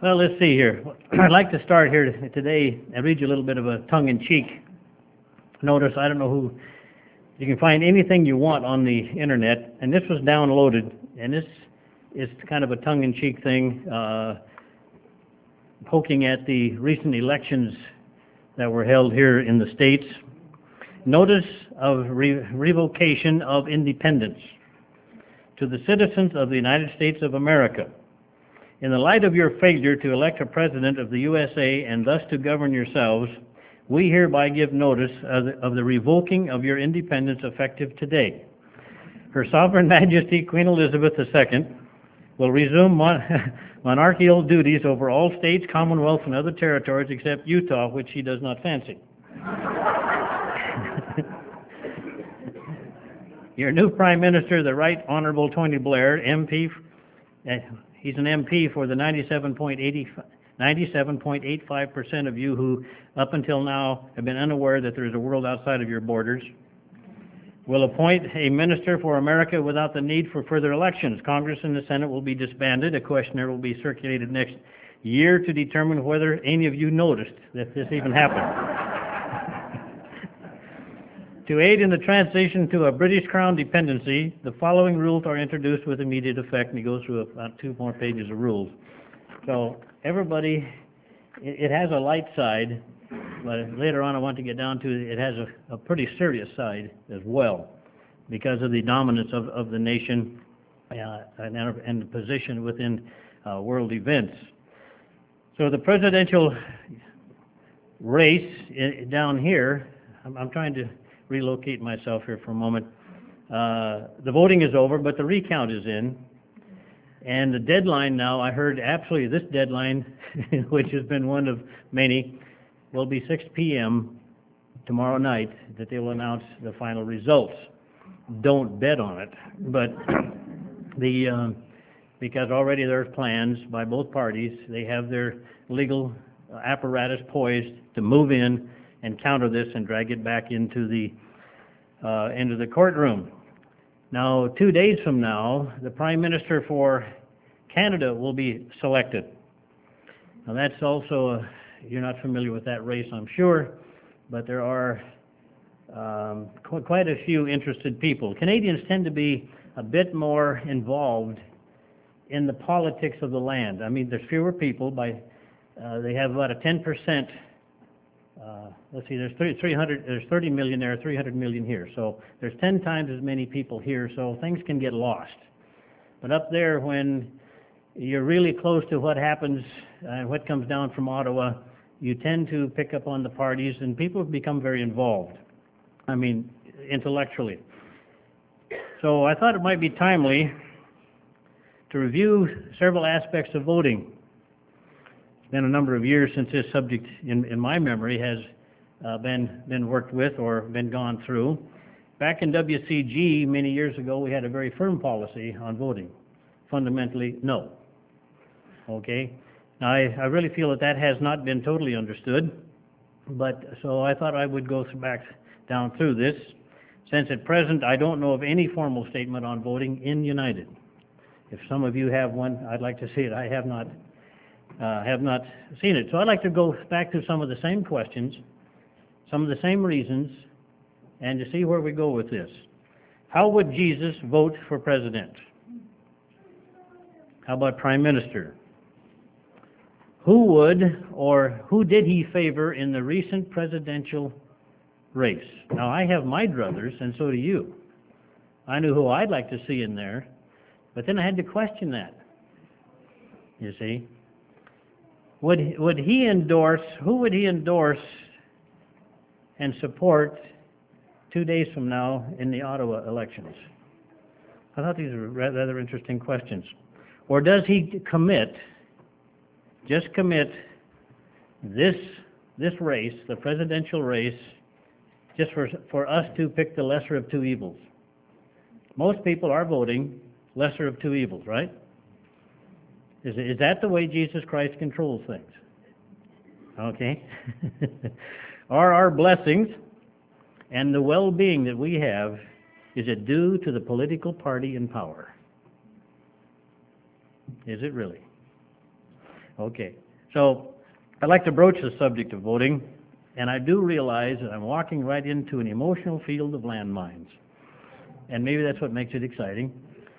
Well, let's see here. I'd like to start here today and read you a little bit of a tongue-in-cheek notice. I don't know who, you can find anything you want on the internet, and this was downloaded, and this is kind of a tongue-in-cheek thing, poking at the recent elections that were held here in the States. Notice of revocation of independence to the citizens of the United States of America. In the light of your failure to elect a president of the USA and thus to govern yourselves, we hereby give notice of the revoking of your independence effective today. Her Sovereign Majesty Queen Elizabeth II will resume monarchical duties over all states, commonwealths, and other territories except Utah, which she does not fancy. Your new Prime Minister, the Right Honorable Tony Blair, MP, he's an MP for the 97.85% of you who, up until now, have been unaware that there is a world outside of your borders, will appoint a minister for America without the need for further elections. Congress and the Senate will be disbanded. A questionnaire will be circulated next year to determine whether any of you noticed that this even happened. To aid in the transition to a British Crown dependency, the following rules are introduced with immediate effect, and he goes through about 2 more pages of rules. So everybody, it has a light side, but later on I want to get down to it has a pretty serious side as well because of the dominance of the nation and the position within world events. So the presidential race down here, I'm trying to relocate myself here for a moment. The voting is over, but the recount is in. And the deadline now, I heard absolutely this deadline, which has been one of many, will be 6 p.m. tomorrow night that they will announce the final results. Don't bet on it, but because already there's plans by both parties. They have their legal apparatus poised to move in and counter this and drag it back into the courtroom. Now, 2 days from now, the Prime Minister for Canada will be selected. Now, that's also, you're not familiar with that race, I'm sure, but there are quite a few interested people. Canadians tend to be a bit more involved in the politics of the land. I mean, there's fewer people. They have about a 10%. Let's see, there's 30 million there, 300 million here. So there's 10 times as many people here, so things can get lost. But up there, when you're really close to what happens and what comes down from Ottawa, you tend to pick up on the parties, and people have become very involved. I mean, intellectually. So I thought it might be timely to review several aspects of voting. It's been a number of years since this subject, in my memory, has been worked with or been gone through. Back in WCG many years ago, we had a very firm policy on voting. Fundamentally, no. Okay? Now, I really feel that has not been totally understood, but so I thought I would go back down through this. Since at present I don't know of any formal statement on voting in United. If some of you have one, I'd like to see it. I have not seen it. So I'd like to go back to some of the same questions, some of the same reasons, and to see where we go with this. How would Jesus vote for president? How about prime minister? Who would or who did he favor in the recent presidential race? Now, I have my druthers, and so do you. I knew who I'd like to see in there, but then I had to question that, you see. Would he endorse, who would he endorse and support 2 days from now in the Ottawa elections? I thought these were rather interesting questions. Or does he just commit this race, the presidential race, just for us to pick the lesser of two evils? Most people are voting lesser of two evils, right? Is that the way Jesus Christ controls things? Okay. Are our blessings and the well-being that we have, is it due to the political party in power? Is it really? Okay. So I'd like to broach the subject of voting, and I do realize that I'm walking right into an emotional field of landmines. And maybe that's what makes it exciting.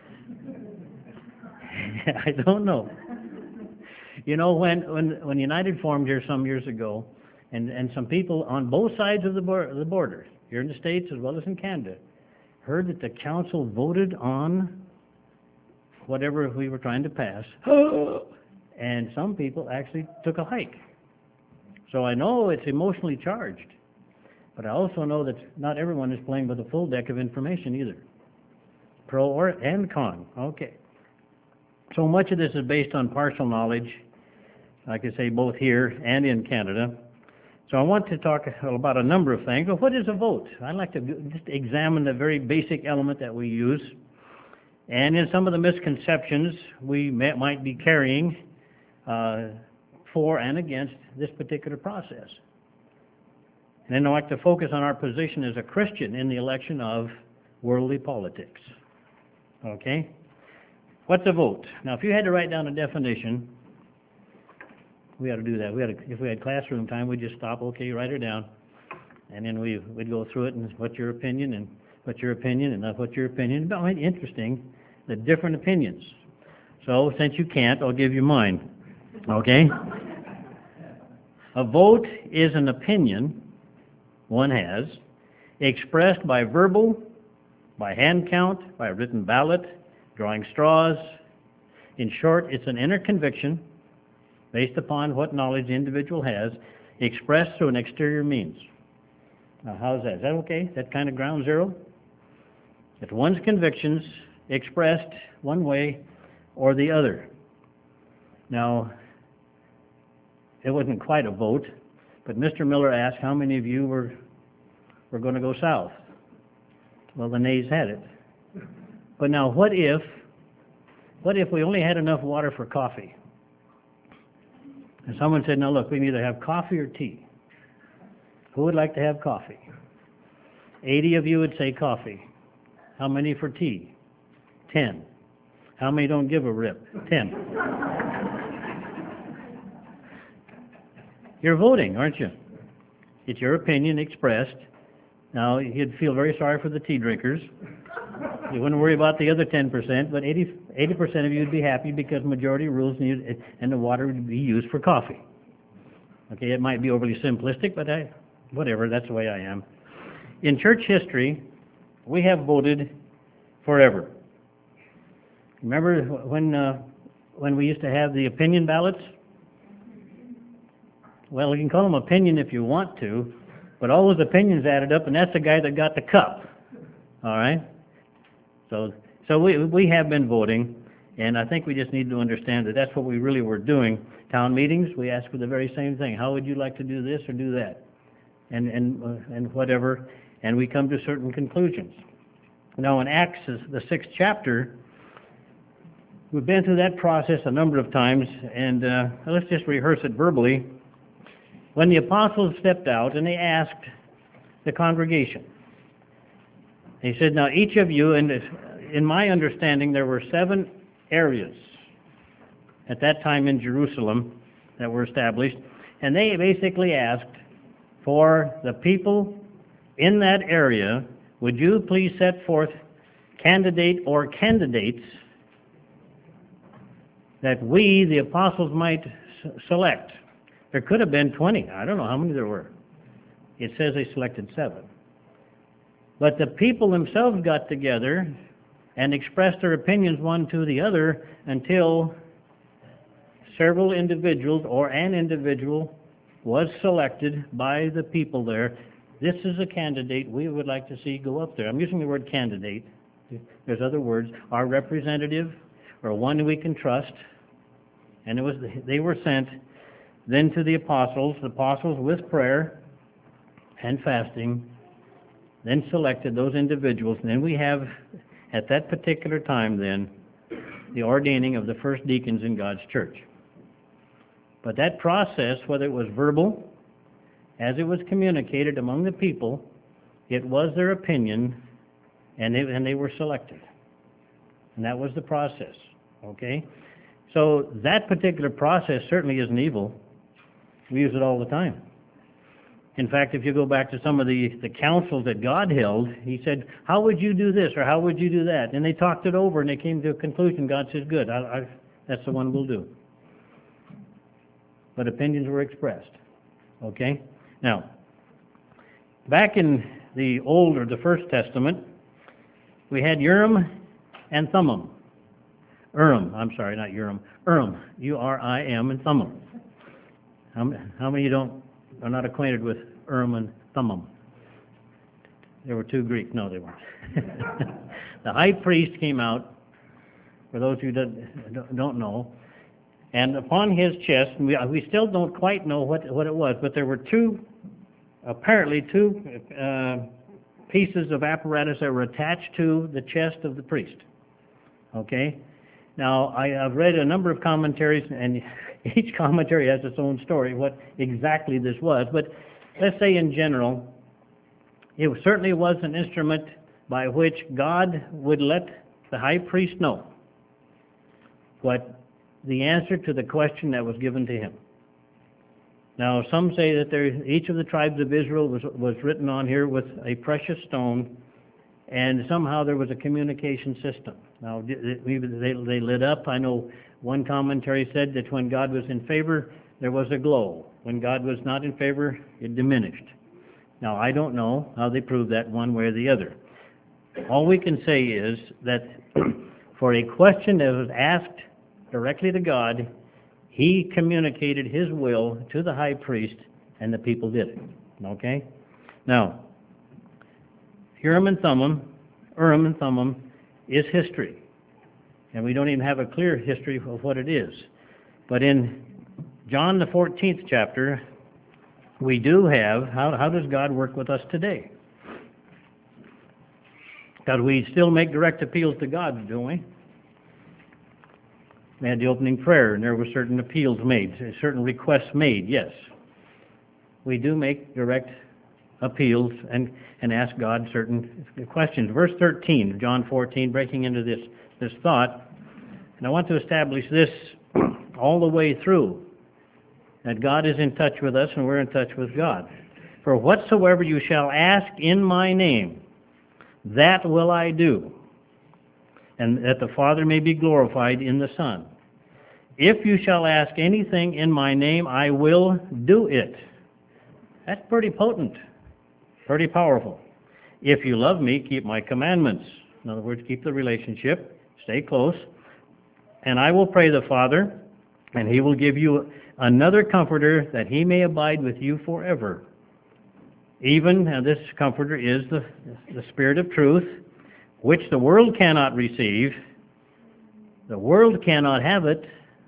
I don't know. You know, when United formed here some years ago, and some people on both sides of the border, here in the States as well as in Canada, heard that the council voted on whatever we were trying to pass, and some people actually took a hike. So I know it's emotionally charged, but I also know that not everyone is playing with a full deck of information either, pro and con. Okay. So much of this is based on partial knowledge, like I say, both here and in Canada. So I want to talk about a number of things. Well, what is a vote? I'd like to just examine the very basic element that we use, and in some of the misconceptions we might be carrying for and against this particular process. And then I'd like to focus on our position as a Christian in the election of worldly politics. Okay? What's a vote? Now, if you had to write down a definition, we ought to do that. If we had classroom time, we'd just stop, okay, write it down, and then we'd go through it, and what's your opinion, and what's your opinion, and what's your opinion. It's quite interesting, the different opinions. So, since you can't, I'll give you mine. Okay? A vote is an opinion one has, expressed by verbal, by hand count, by written ballot, drawing straws. In short, it's an inner conviction based upon what knowledge the individual has, expressed through an exterior means. Now, how's that? Is that okay? Is that kind of ground zero? It's one's convictions expressed one way or the other. Now, it wasn't quite a vote, but Mr. Miller asked how many of you were going to go south. Well, the nays had it. But now, what if we only had enough water for coffee? And someone said, now look, we can either have coffee or tea. Who would like to have coffee? 80 of you would say coffee. How many for tea? 10. How many don't give a rip? 10. You're voting, aren't you? It's your opinion expressed. Now, you'd feel very sorry for the tea drinkers. You wouldn't worry about the other 10%, but 80% of you would be happy because majority rules and the water would be used for coffee. Okay, it might be overly simplistic, but whatever, that's the way I am. In church history, we have voted forever. Remember when we used to have the opinion ballots? Well, you can call them opinion if you want to, but all those opinions added up, and that's the guy that got the cup. All right? So we have been voting, and I think we just need to understand that that's what we really were doing. Town meetings, we ask for the very same thing. How would you like to do this or do that? And whatever, and we come to certain conclusions. Now in Acts, the 6th chapter, we've been through that process a number of times, and let's just rehearse it verbally. When the apostles stepped out and they asked the congregation, they said, now each of you, and in my understanding there were 7 areas at that time in Jerusalem that were established, and they basically asked for the people in that area, would you please set forth candidate or candidates that we, the apostles, might select. There could have been 20. I don't know how many there were. It says they selected 7. But the people themselves got together and expressed their opinions one to the other until several individuals or an individual was selected by the people there. This is a candidate we would like to see go up there. I'm using the word candidate. There's other words. Our representative, or one we can trust. And they were sent then to the apostles with prayer and fasting, then selected those individuals. And then we have, at that particular time then, the ordaining of the first deacons in God's church. But that process, whether it was verbal, as it was communicated among the people, it was their opinion, and they were selected. And that was the process, okay? So that particular process certainly isn't evil. We use it all the time. In fact, if you go back to some of the councils that God held, he said, how would you do this or how would you do that? And they talked it over and they came to a conclusion. God said, good, that's the one we'll do. But opinions were expressed. Okay? Now, back in the Old or the First Testament, we had Urim and Thummim. Urim, I'm sorry, not Urim. Urim, U-R-I-M, and Thummim. How many are not acquainted with Urim and Thummim? There were two Greek. No, they weren't. The high priest came out, for those who don't know, and upon his chest, we still don't quite know what it was, but there were apparently two pieces of apparatus that were attached to the chest of the priest. Okay? Now, I've read a number of commentaries, and each commentary has its own story, what exactly this was. But let's say in general, it certainly was an instrument by which God would let the high priest know what the answer to the question that was given to him. Now, some say that each of the tribes of Israel was written on here with a precious stone, and somehow there was a communication system. Now, they lit up. I know one commentary said that when God was in favor, there was a glow. When God was not in favor, it diminished. Now, I don't know how they proved that one way or the other. All we can say is that for a question that was asked directly to God, he communicated his will to the high priest, and the people did it. Okay? Now, Urim and Thummim is history. And we don't even have a clear history of what it is. But in John the 14th chapter, we do have, how does God work with us today? God, we still make direct appeals to God, don't we? We had the opening prayer, and there were certain appeals made, certain requests made, yes. We do make direct appeals and ask God certain questions. Verse 13 of John 14, breaking into this thought, and I want to establish this all the way through, that God is in touch with us and we're in touch with God. For whatsoever you shall ask in my name, that will I do, and that the Father may be glorified in the Son. If you shall ask anything in my name, I will do it. That's pretty potent, pretty powerful. If you love me, keep my commandments. In other words, keep the relationship, stay close, and I will pray the Father, and he will give you another comforter, that he may abide with you forever. Even, and this comforter is the Spirit of truth, which the world cannot receive. The world cannot have it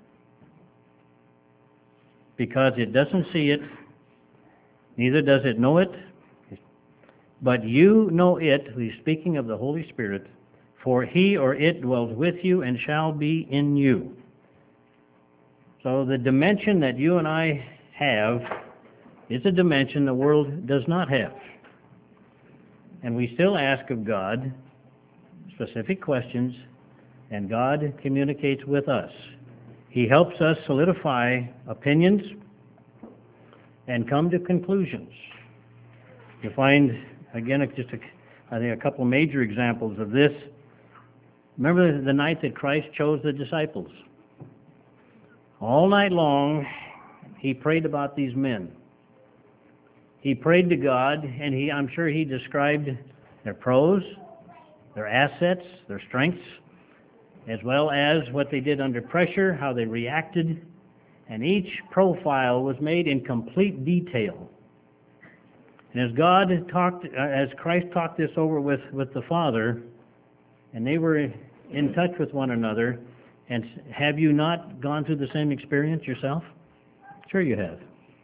because it doesn't see it, neither does it know it. But you know it, he's speaking of the Holy Spirit, for he or it dwells with you and shall be in you. So the dimension that you and I have is a dimension the world does not have. And we still ask of God specific questions, and God communicates with us. He helps us solidify opinions and come to conclusions. You find, again, I think a couple major examples of this. Remember the night that Christ chose the disciples? All night long, he prayed about these men. He prayed to God, and I'm sure he described their pros, their assets, their strengths, as well as what they did under pressure, how they reacted, and each profile was made in complete detail. And as Christ talked this over with the Father, and they were in touch with one another, and have you not gone through the same experience yourself? Sure you have.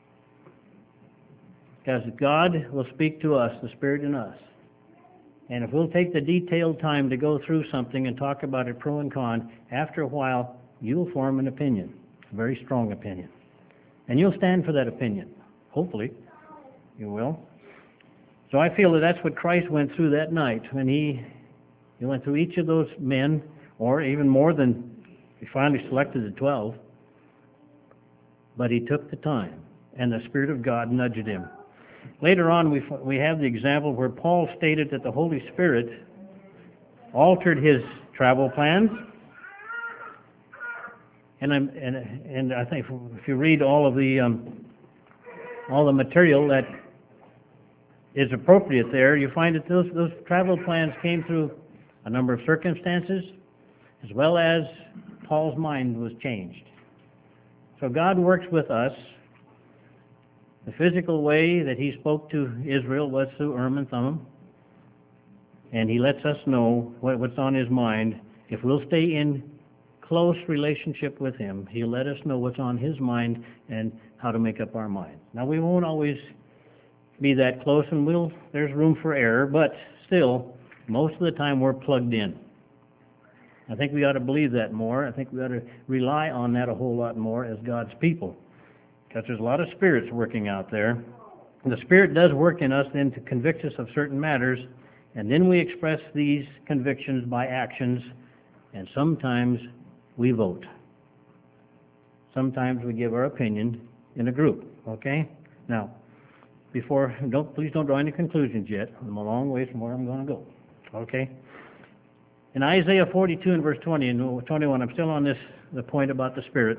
Because God will speak to us, the Spirit in us. And if we'll take the detailed time to go through something and talk about it pro and con, after a while, you'll form an opinion, a very strong opinion. And you'll stand for that opinion. Hopefully, you will. So I feel that that's what Christ went through that night when he went through each of those men, or even more than He finally selected the 12, but he took the time, and the Spirit of God nudged him. Later on, we have the example where Paul stated that the Holy Spirit altered his travel plans. And I think if you read all the material that is appropriate there, you find that those travel plans came through a number of circumstances, as well as Paul's mind was changed. So God works with us. The physical way that he spoke to Israel was through Urim and Thummim, and he lets us know what's on his mind. If we'll stay in close relationship with him, he'll let us know what's on his mind and how to make up our mind. Now, we won't always be that close, and there's room for error, but still, most of the time we're plugged in. I think we ought to believe that more. I think we ought to rely on that a whole lot more as God's people, because there's a lot of spirits working out there. And the Spirit does work in us then to convict us of certain matters, and then we express these convictions by actions, and sometimes we vote. Sometimes we give our opinion in a group, okay? Now, please don't draw any conclusions yet. I'm a long ways from where I'm going to go, okay? In Isaiah 42 and verse 20 and 21, I'm still on the point about the Spirit.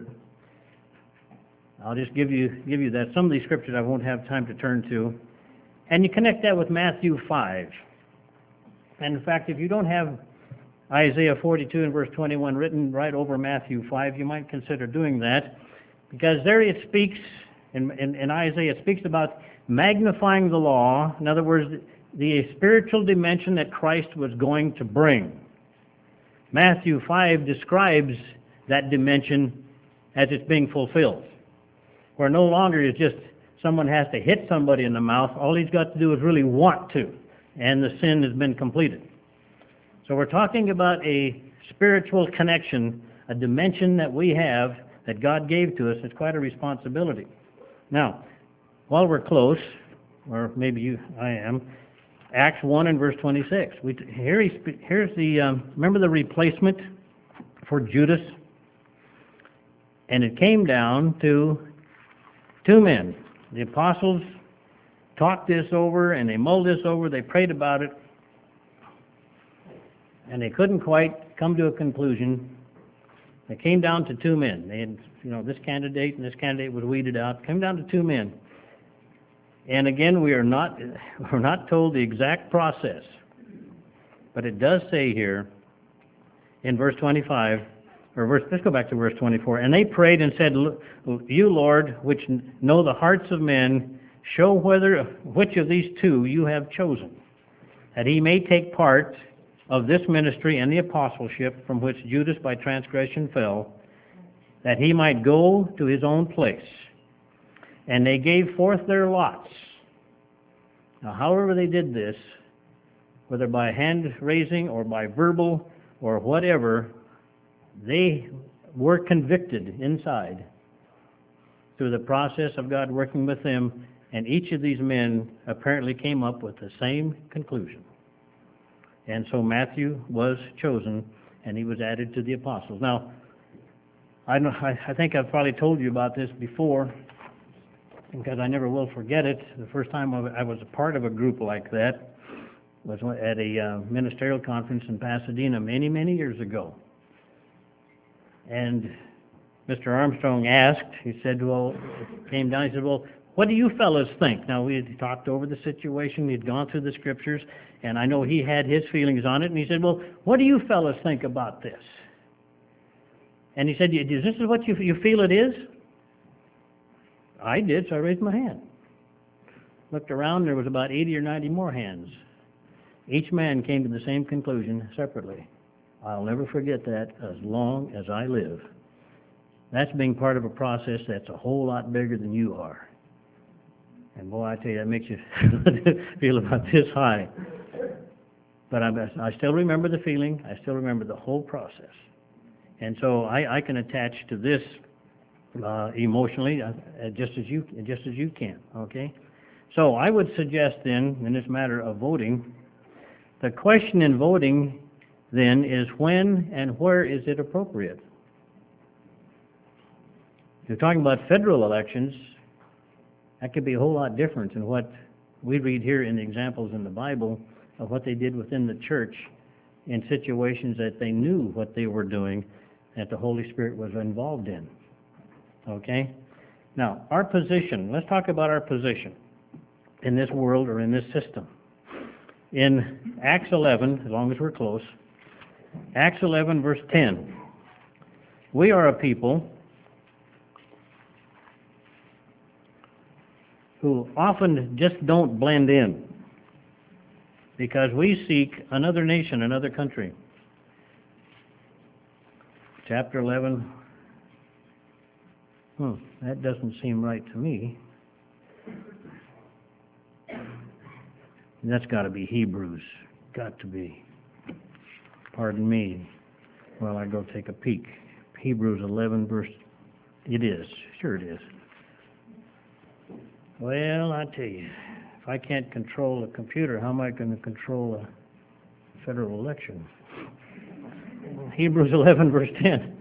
I'll just give you that. Some of these scriptures I won't have time to turn to. And you connect that with Matthew 5. And in fact, if you don't have Isaiah 42 and verse 21 written right over Matthew 5, you might consider doing that, because there it speaks, in Isaiah, it speaks about magnifying the law. In other words, the spiritual dimension that Christ was going to bring. Matthew 5 describes that dimension as it's being fulfilled, where no longer is just someone has to hit somebody in the mouth. All he's got to do is really want to, and the sin has been completed. So we're talking about a spiritual connection, a dimension that we have that God gave to us. It's quite a responsibility. Now, while we're close, or maybe I am, Acts 1 and verse 26. Here's remember the replacement for Judas? And it came down to two men. The apostles talked this over, and they mulled this over, they prayed about it, and they couldn't quite come to a conclusion. It came down to two men. They had, this candidate and this candidate was weeded out. It came down to two men. And again, we're not told the exact process, but it does say here in verse 25, let's go back to verse 24. And they prayed and said, "You, Lord, which know the hearts of men, show which of these two you have chosen, that he may take part of this ministry and the apostleship from which Judas by transgression fell, that he might go to his own place." And they gave forth their lots. Now, however they did this, whether by hand raising or by verbal or whatever, they were convicted inside through the process of God working with them, and each of these men apparently came up with the same conclusion. And so Matthew was chosen, and he was added to the apostles. Now, I think I've probably told you about this before, because I never will forget it. The first time I was a part of a group like that was at a ministerial conference in Pasadena many, many years ago. And Mr. Armstrong asked, he said, came down, he said, "Well, what do you fellas think?" Now, we had talked over the situation, he'd gone through the scriptures, and I know he had his feelings on it, and he said, "Well, what do you fellas think about this?" And he said, "Is this what you feel it is?" I did, so I raised my hand. Looked around, there was about 80 or 90 more hands. Each man came to the same conclusion separately. I'll never forget that as long as I live. That's being part of a process that's a whole lot bigger than you are. And boy, I tell you, that makes you feel about this high. But I still remember the feeling. I still remember the whole process. And so I can attach to this emotionally, just as you can. Okay. So I would suggest then, in this matter of voting, the question in voting then is when and where is it appropriate? If you're talking about federal elections, that could be a whole lot different than what we read here in the examples in the Bible of what they did within the church in situations that they knew what they were doing, that the Holy Spirit was involved in. Okay? Now, our position, let's talk about our position in this world or in this system. In Acts 11, as long as we're close, Acts 11, verse 10, we are a people who often just don't blend in because we seek another nation, another country. Chapter 11. That doesn't seem right to me. That's got to be Hebrews. Got to be. Pardon me. Well, I go take a peek. Hebrews 11, verse. It is. Sure it is. Well, I tell you, if I can't control a computer, how am I going to control a federal election? Hebrews 11, verse 10.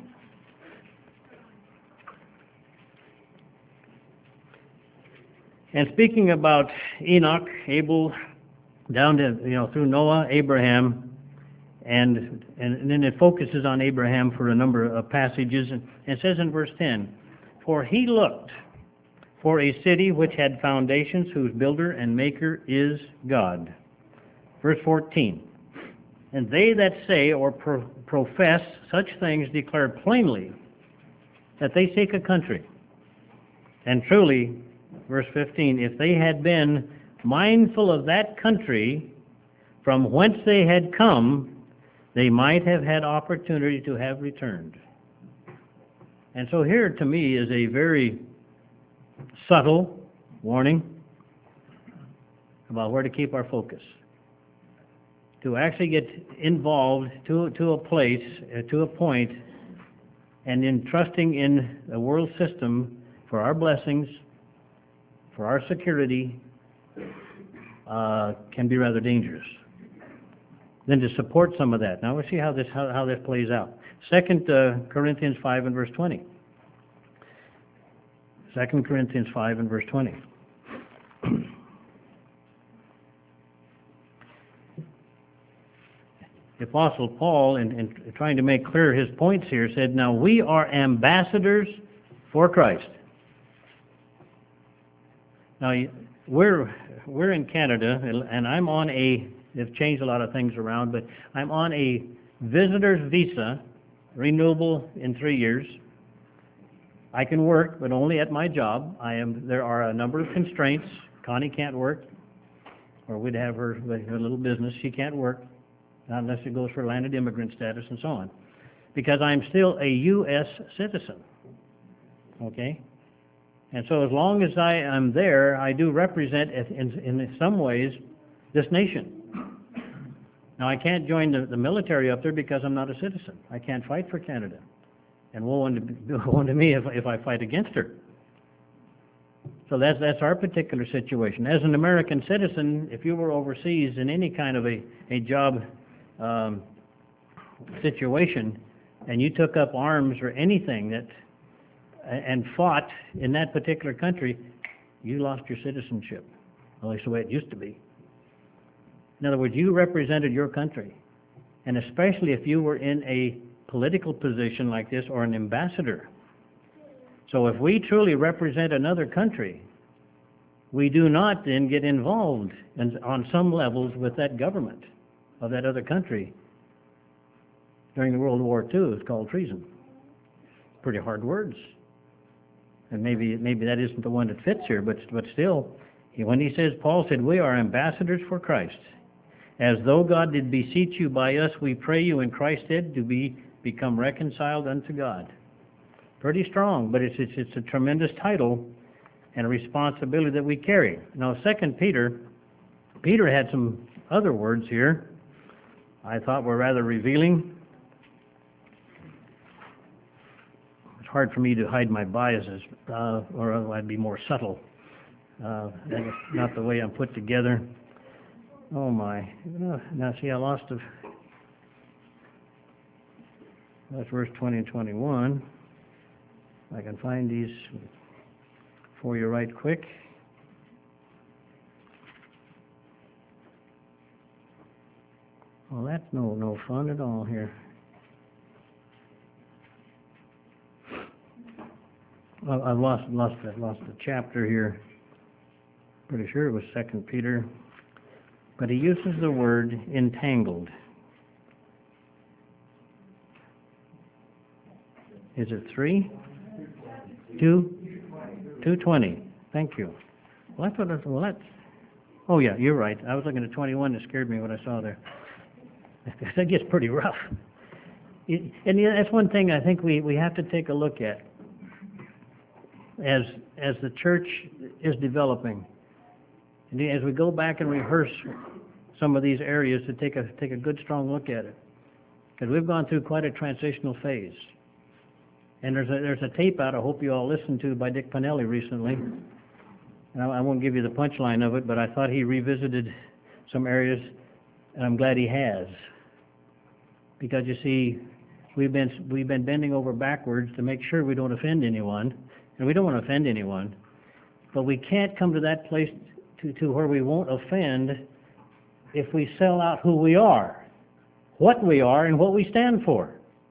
And speaking about Enoch, Abel, down to, through Noah, Abraham, and then it focuses on Abraham for a number of passages, and it says in verse 10, "For he looked for a city which had foundations, whose builder and maker is God." Verse 14, "And they that say or profess such things declare plainly that they seek a country. And truly," verse 15, "if they had been mindful of that country from whence they had come, they might have had opportunity to have returned." And so here, to me, is a very subtle warning about where to keep our focus. To actually get involved to a place, to a point, and in trusting in the world system for our blessings, for our security, can be rather dangerous. Then to support some of that. Now we'll see how this plays out. 2 Corinthians 5 and verse 20. 2 Corinthians 5 and verse 20. The Apostle Paul, in trying to make clear his points here, said, "Now we are ambassadors for Christ." Now we're in Canada, and I'm on they've changed a lot of things around, but I'm on a visitor's visa, renewable in 3 years. I can work, but only at my job. There are a number of constraints. Connie can't work, or we'd have her little business. She can't work, not unless it goes for landed immigrant status and so on, because I'm still a U.S. citizen. Okay? And so as long as I am there, I do represent, in some ways, this nation. Now, I can't join the military up there because I'm not a citizen. I can't fight for Canada. And woe unto me if I fight against her. So that's our particular situation. As an American citizen, if you were overseas in any kind of a job situation, and you took up arms or anything and fought in that particular country, you lost your citizenship. At least the way it used to be. In other words, you represented your country. And especially if you were in a political position like this or an ambassador. So if we truly represent another country, we do not then get involved on some levels with that government of that other country. During the World War II, it's called treason. Pretty hard words. And maybe that isn't the one that fits here, but still, when he says, Paul said, "We are ambassadors for Christ. As though God did beseech you by us, we pray you in Christ's stead to become reconciled unto God." Pretty strong, but it's a tremendous title and a responsibility that we carry. Now, 2 Peter had some other words here I thought were rather revealing. It's hard for me to hide my biases, or I'd be more subtle. That's not the way I'm put together. Oh my. Now see, I lost it. That's verse 20 and 21. I can find these for you right quick. Well, that's no fun at all here. Well, I've lost the chapter here. Pretty sure it was 2 Peter. But he uses the word entangled. Is it 3? 2:20. Thank you. Well, that's what I, well, that's, oh yeah, you're right. I was looking at 21. That scared me what I saw there. That gets pretty rough. And that's one thing I think we have to take a look at as the church is developing. And as we go back and rehearse some of these areas, to take a good strong look at it, because we've gone through quite a transitional phase. And there's a tape out I hope you all listened to by Dick Pinelli recently. And I won't give you the punchline of it, but I thought he revisited some areas, and I'm glad he has. Because you see, we've been bending over backwards to make sure we don't offend anyone, and we don't want to offend anyone. But we can't come to that place to where we won't offend if we sell out who we are, what we are, and what we stand for.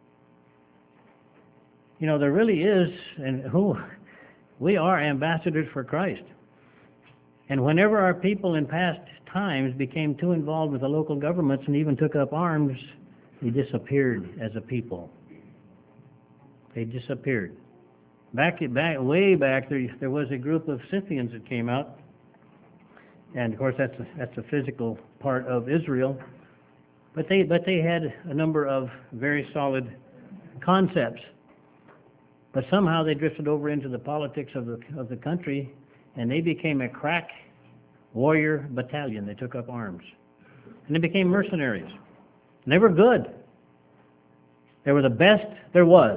You know, there really is, and who we are ambassadors for Christ. And whenever our people in past times became too involved with the local governments and even took up arms, they disappeared as a people. They disappeared. Way back, there was a group of Scythians that came out, and of course that's a physical part of Israel. But they had a number of very solid concepts. But somehow they drifted over into the politics of the country, and they became a crack warrior battalion. They took up arms, and they became mercenaries. And they were good. They were the best there was.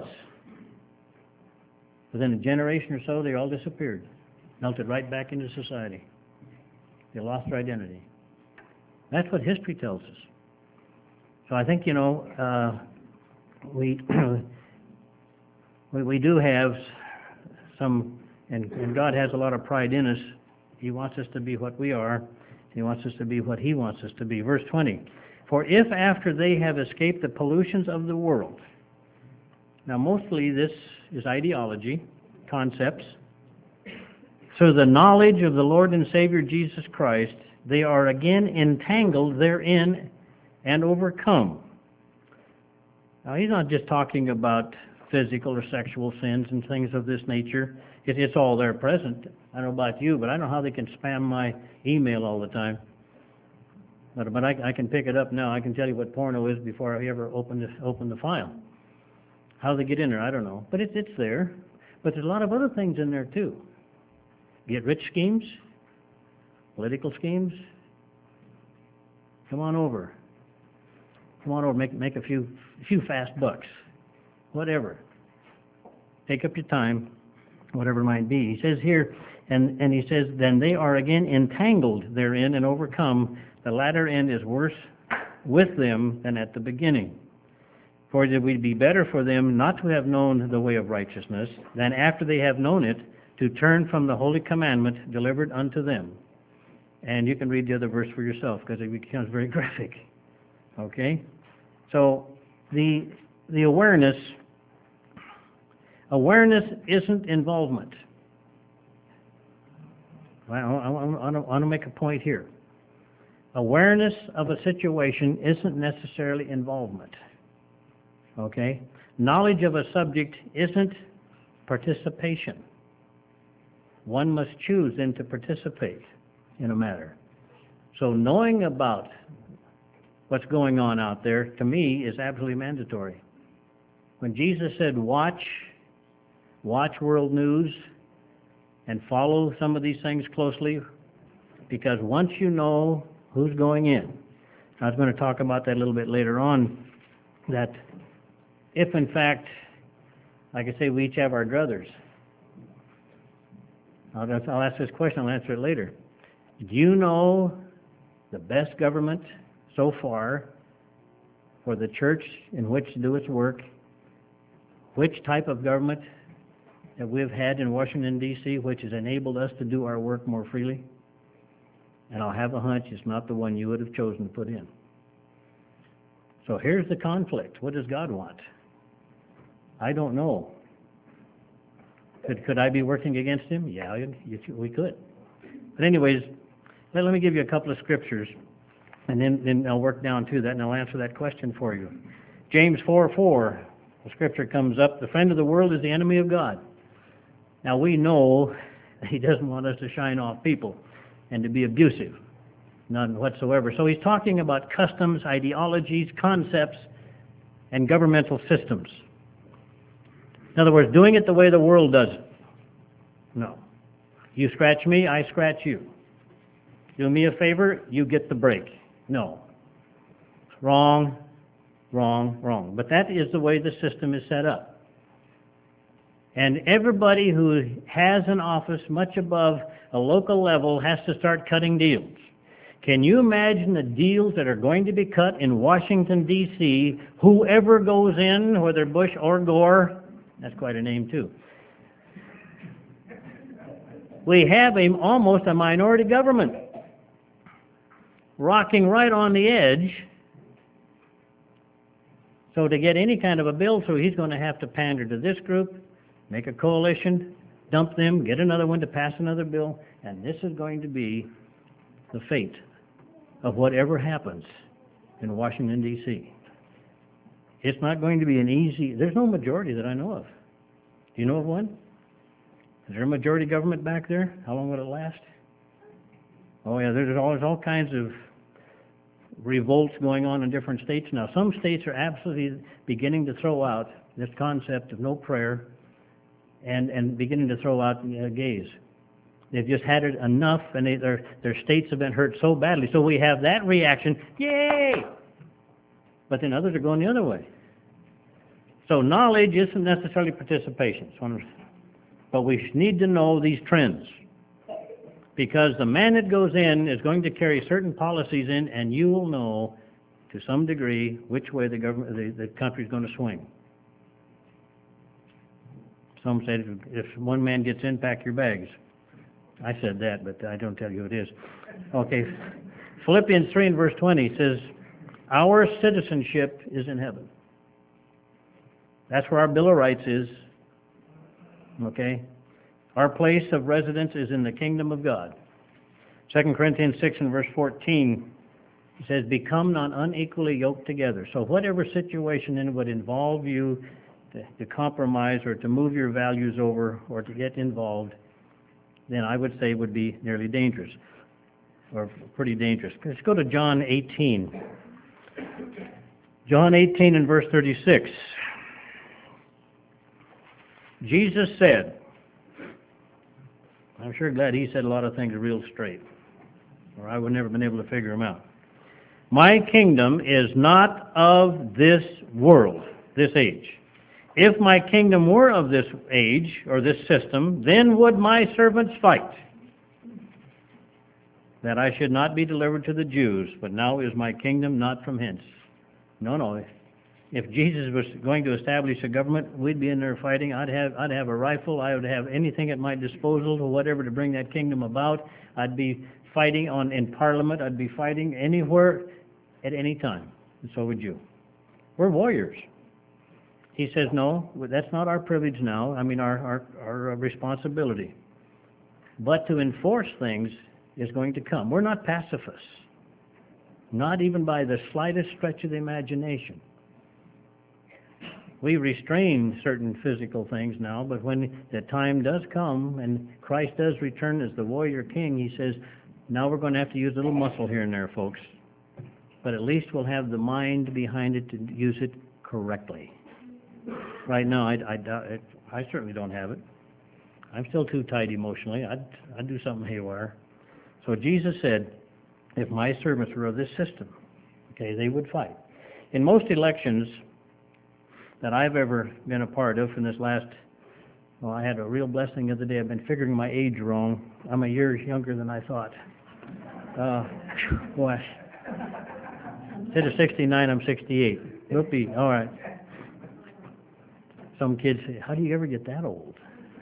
Within a generation or so, they all disappeared, melted right back into society. They lost their identity. That's what history tells us. So I think, we we do have some, and God has a lot of pride in us. He wants us to be what we are. He wants us to be what He wants us to be. Verse 20. For if after they have escaped the pollutions of the world. Now mostly this is ideology, concepts. Through the knowledge of the Lord and Savior Jesus Christ, they are again entangled therein and overcome. Now he's not just talking about physical or sexual sins and things of this nature. It's all there present. I don't know about you, but I don't know how they can spam my email all the time. But I can pick it up now. I can tell you what porno is before I ever open the file. How they get in there, I don't know. But it's there. But there's a lot of other things in there too. Get-rich schemes, political schemes. Come on over. Make a few fast bucks. Whatever. Take up your time, whatever it might be. He says here, and he says, then they are again entangled therein and overcome. The latter end is worse with them than at the beginning. For it would be better for them not to have known the way of righteousness than after they have known it to turn from the holy commandment delivered unto them. And you can read the other verse for yourself because it becomes very graphic. Okay? So the awareness isn't involvement. I want to make a point here. Awareness of a situation isn't necessarily involvement. Okay? Knowledge of a subject isn't participation. One must choose then to participate in a matter. So knowing about what's going on out there, to me, is absolutely mandatory. When Jesus said, watch world news and follow some of these things closely, because once you know who's going in, I was going to talk about that a little bit later on, that if in fact, like I say, we each have our druthers. I'll ask this question, I'll answer it later. Do you know the best government so far for the church in which to do its work? Which type of government that we've had in Washington, D.C., which has enabled us to do our work more freely? And I'll have a hunch it's not the one you would have chosen to put in. So here's the conflict. What does God want? I don't know. Could I be working against him? Yeah, we could. But anyways, let me give you a couple of scriptures, and then I'll work down to that, and I'll answer that question for you. James 4:4, the scripture comes up, the friend of the world is the enemy of God. Now we know he doesn't want us to shine off people and to be abusive, none whatsoever. So he's talking about customs, ideologies, concepts, and governmental systems. In other words, doing it the way the world does it. No. You scratch me, I scratch you. Do me a favor, you get the break. No. Wrong, wrong, wrong. But that is the way the system is set up. And everybody who has an office much above a local level has to start cutting deals. Can you imagine the deals that are going to be cut in Washington, D.C., whoever goes in, whether Bush or Gore? That's quite a name, too. We have almost a minority government rocking right on the edge. So to get any kind of a bill through, he's going to have to pander to this group, make a coalition, dump them, get another one to pass another bill, and this is going to be the fate of whatever happens in Washington, D.C. It's not going to be an easy... There's no majority that I know of. Do you know of one? Is there a majority government back there? How long will it last? Oh yeah, there's always all kinds of revolts going on in different states now. Some states are absolutely beginning to throw out this concept of no prayer and beginning to throw out gays. They've just had it enough, and their states have been hurt so badly. So we have that reaction, yay! But then others are going the other way. So knowledge isn't necessarily participation. But we need to know these trends. Because the man that goes in is going to carry certain policies in, and you will know, to some degree, which way the country's going to swing. Some said, if one man gets in, pack your bags. I said that, but I don't tell you who it is. Okay, Philippians 3 and verse 20 says, our citizenship is in heaven. That's where our Bill of Rights is. Okay? Our place of residence is in the kingdom of God. 2 Corinthians 6 and verse 14 says, become not unequally yoked together. So whatever situation then would involve you to compromise or to move your values over or to get involved, then I would say would be nearly dangerous or pretty dangerous. Let's go to John 18. John 18 and verse 36. Jesus said, I'm sure glad he said a lot of things real straight, or I would never been able to figure them out. My kingdom is not of this world, this age. If my kingdom were of this age, or this system, then would my servants fight, that I should not be delivered to the Jews, but now is my kingdom not from hence. No. If Jesus was going to establish a government, we'd be in there fighting. I'd have a rifle. I would have anything at my disposal or whatever to bring that kingdom about. I'd be fighting in Parliament. I'd be fighting anywhere at any time. And so would you. We're warriors. He says, no, that's not our privilege now. I mean, our responsibility. But to enforce things is going to come. We're not pacifists. Not even by the slightest stretch of the imagination. We restrain certain physical things now, but when the time does come and Christ does return as the warrior king, he says, now we're going to have to use a little muscle here and there, folks. But at least we'll have the mind behind it to use it correctly. Right now, I certainly don't have it. I'm still too tight emotionally. I'd do something haywire. So Jesus said, if my servants were of this system, okay, they would fight. In most elections that I've ever been a part of in this last, well, I had a real blessing the other day. I've been figuring my age wrong. I'm a year younger than I thought. Boy. Instead of 69, I'm 68. Whoopee. All right. Some kids say, how do you ever get that old?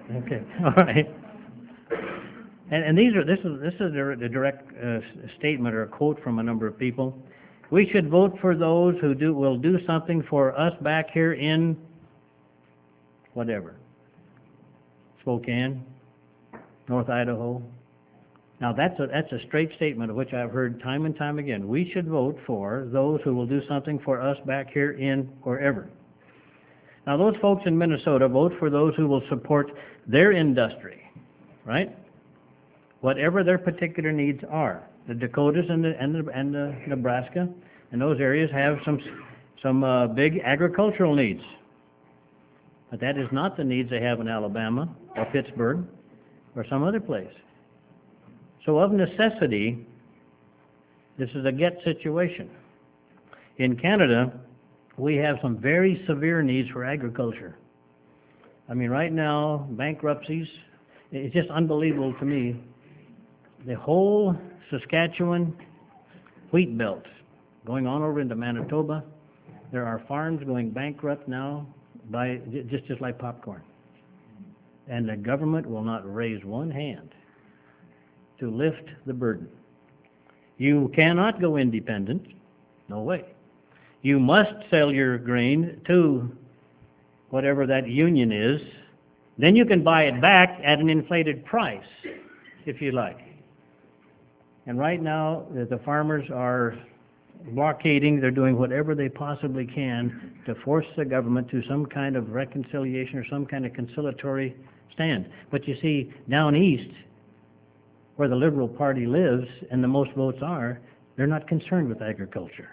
Okay, all right. And this is a direct statement or a quote from a number of people. We should vote for those who will do something for us back here in whatever, Spokane, North Idaho. Now that's a straight statement of which I've heard time and time again. We should vote for those who will do something for us back here in wherever. Now those folks in Minnesota vote for those who will support their industry, right? Whatever their particular needs are. The Dakotas and the Nebraska and those areas have some big agricultural needs. But that is not the needs they have in Alabama or Pittsburgh or some other place. So of necessity, this is a get situation. In Canada, we have some very severe needs for agriculture. I mean, right now, bankruptcies, it's just unbelievable to me. The whole Saskatchewan wheat belt going on over into Manitoba, there are farms going bankrupt now by just like popcorn. And the government will not raise one hand to lift the burden. You cannot go independent. No way. You must sell your grain to whatever that union is. Then you can buy it back at an inflated price, if you like. And right now, the farmers are blockading. They're doing whatever they possibly can to force the government to some kind of reconciliation or some kind of conciliatory stand. But you see, down east, where the Liberal Party lives and the most votes are, they're not concerned with agriculture.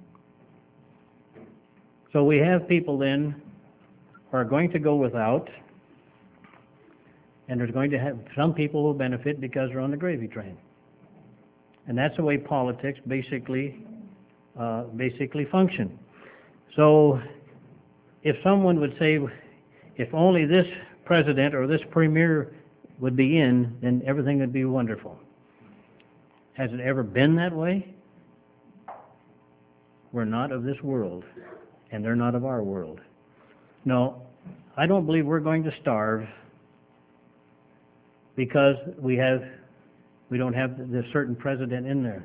So we have people then who are going to go without, and there's going to have some people who benefit because they're on the gravy train. And that's the way politics basically function. So if someone would say, if only this president or this premier would be in, then everything would be wonderful. Has it ever been that way? We're not of this world, and they're not of our world. No, I don't believe we're going to starve because we don't have this certain president in there.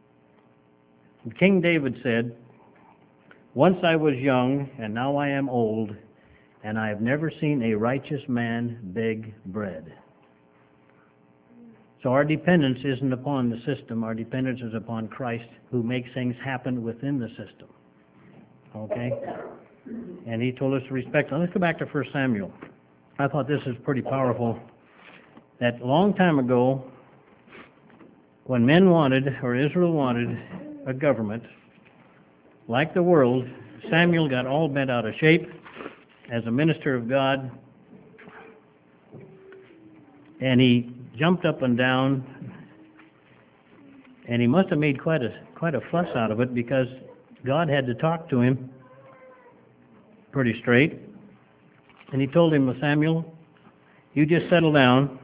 King David said, "Once I was young, and now I am old, and I have never seen a righteous man beg bread." So our dependence isn't upon the system. Our dependence is upon Christ, who makes things happen within the system. Okay? And he told us to respect. Now let's go back to 1 Samuel. I thought this is pretty powerful. That long time ago, when men wanted, or Israel wanted, a government like the world, Samuel got all bent out of shape as a minister of God, and he jumped up and down, and he must have made quite a fuss out of it, because God had to talk to him pretty straight. And he told him, "Samuel, you just settle down."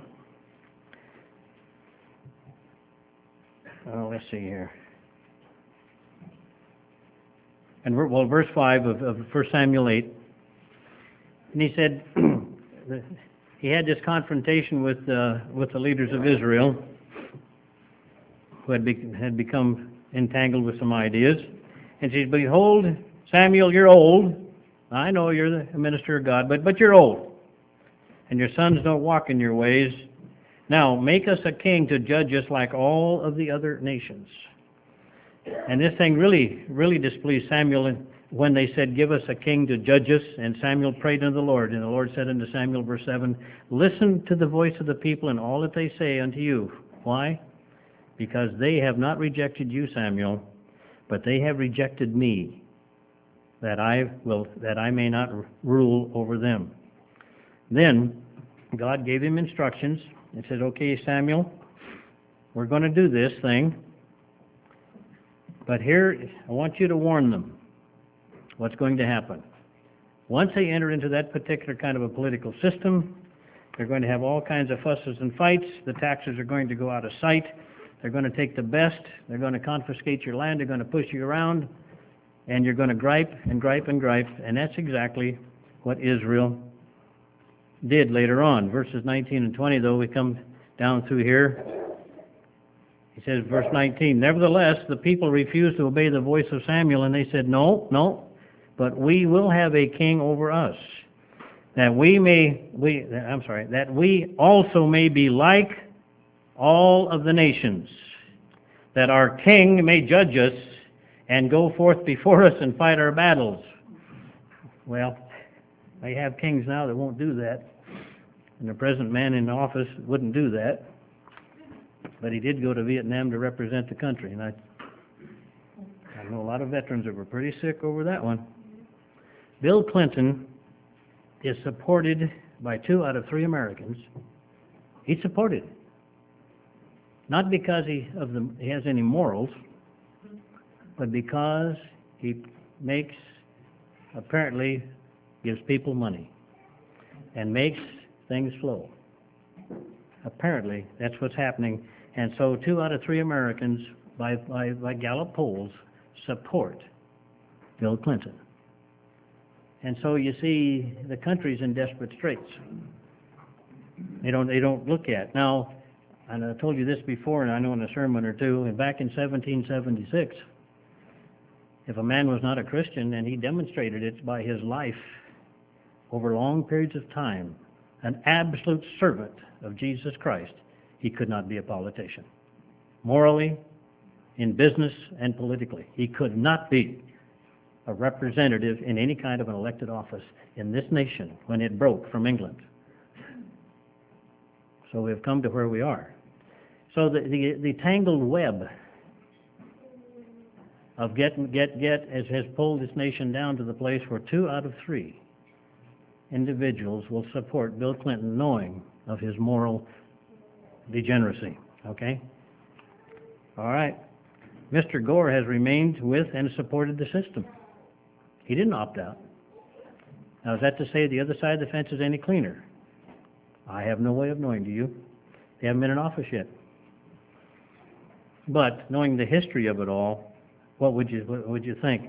Oh, let's see here. And verse 5 of 1 Samuel 8. And he said, he had this confrontation with the leaders of Israel, who had become entangled with some ideas. And he said, "Behold, Samuel, you're old. I know you're the minister of God, but you're old. And your sons don't walk in your ways. Now, make us a king to judge us like all of the other nations." And this thing really displeased Samuel when they said, "Give us a king to judge us." And Samuel prayed unto the Lord. And the Lord said unto Samuel, verse 7, "Listen to the voice of the people and all that they say unto you." Why? "Because they have not rejected you, Samuel, but they have rejected me, that I may not rule over them." Then God gave him instructions and said, "Okay, Samuel, we're going to do this thing, but here I want you to warn them what's going to happen. Once they enter into that particular kind of a political system, they're going to have all kinds of fusses and fights. The taxes are going to go out of sight. They're going to take the best. They're going to confiscate your land. They're going to push you around, and you're going to gripe and gripe and gripe." And that's exactly what Israel did later on. Verses 19 and 20, though, we come down through here. He says, verse 19, nevertheless, the people refused to obey the voice of Samuel, and they said, no, no, but we will have a king over us, that we also may be like all of the nations, that our king may judge us and go forth before us and fight our battles. Well, they have kings now that won't do that, and the present man in office wouldn't do that, but he did go to Vietnam to represent the country, and I know a lot of veterans that were pretty sick over that one. Bill Clinton is supported by 2 out of 3 Americans. He's supported, not because he has any morals, but because he apparently gives people money and makes things flow. Apparently, that's what's happening. And so 2 out of 3 Americans, by Gallup polls, support Bill Clinton. And so you see the country's in desperate straits. They don't look at. Now, and I told you this before, and I know in a sermon or two, and back in 1776, if a man was not a Christian, and he demonstrated it by his life over long periods of time, an absolute servant of Jesus Christ, he could not be a politician. Morally, in business, and politically. He could not be a representative in any kind of an elected office in this nation when it broke from England. So we've come to where we are. So the tangled web of has pulled this nation down to the place where 2 out of 3 individuals will support Bill Clinton, knowing of his moral degeneracy. Okay? All right. Mr. Gore has remained with and supported the system. He didn't opt out. Now, is that to say the other side of the fence is any cleaner? I have no way of knowing. Do you? They haven't been in office yet. But knowing the history of it all, what would you think?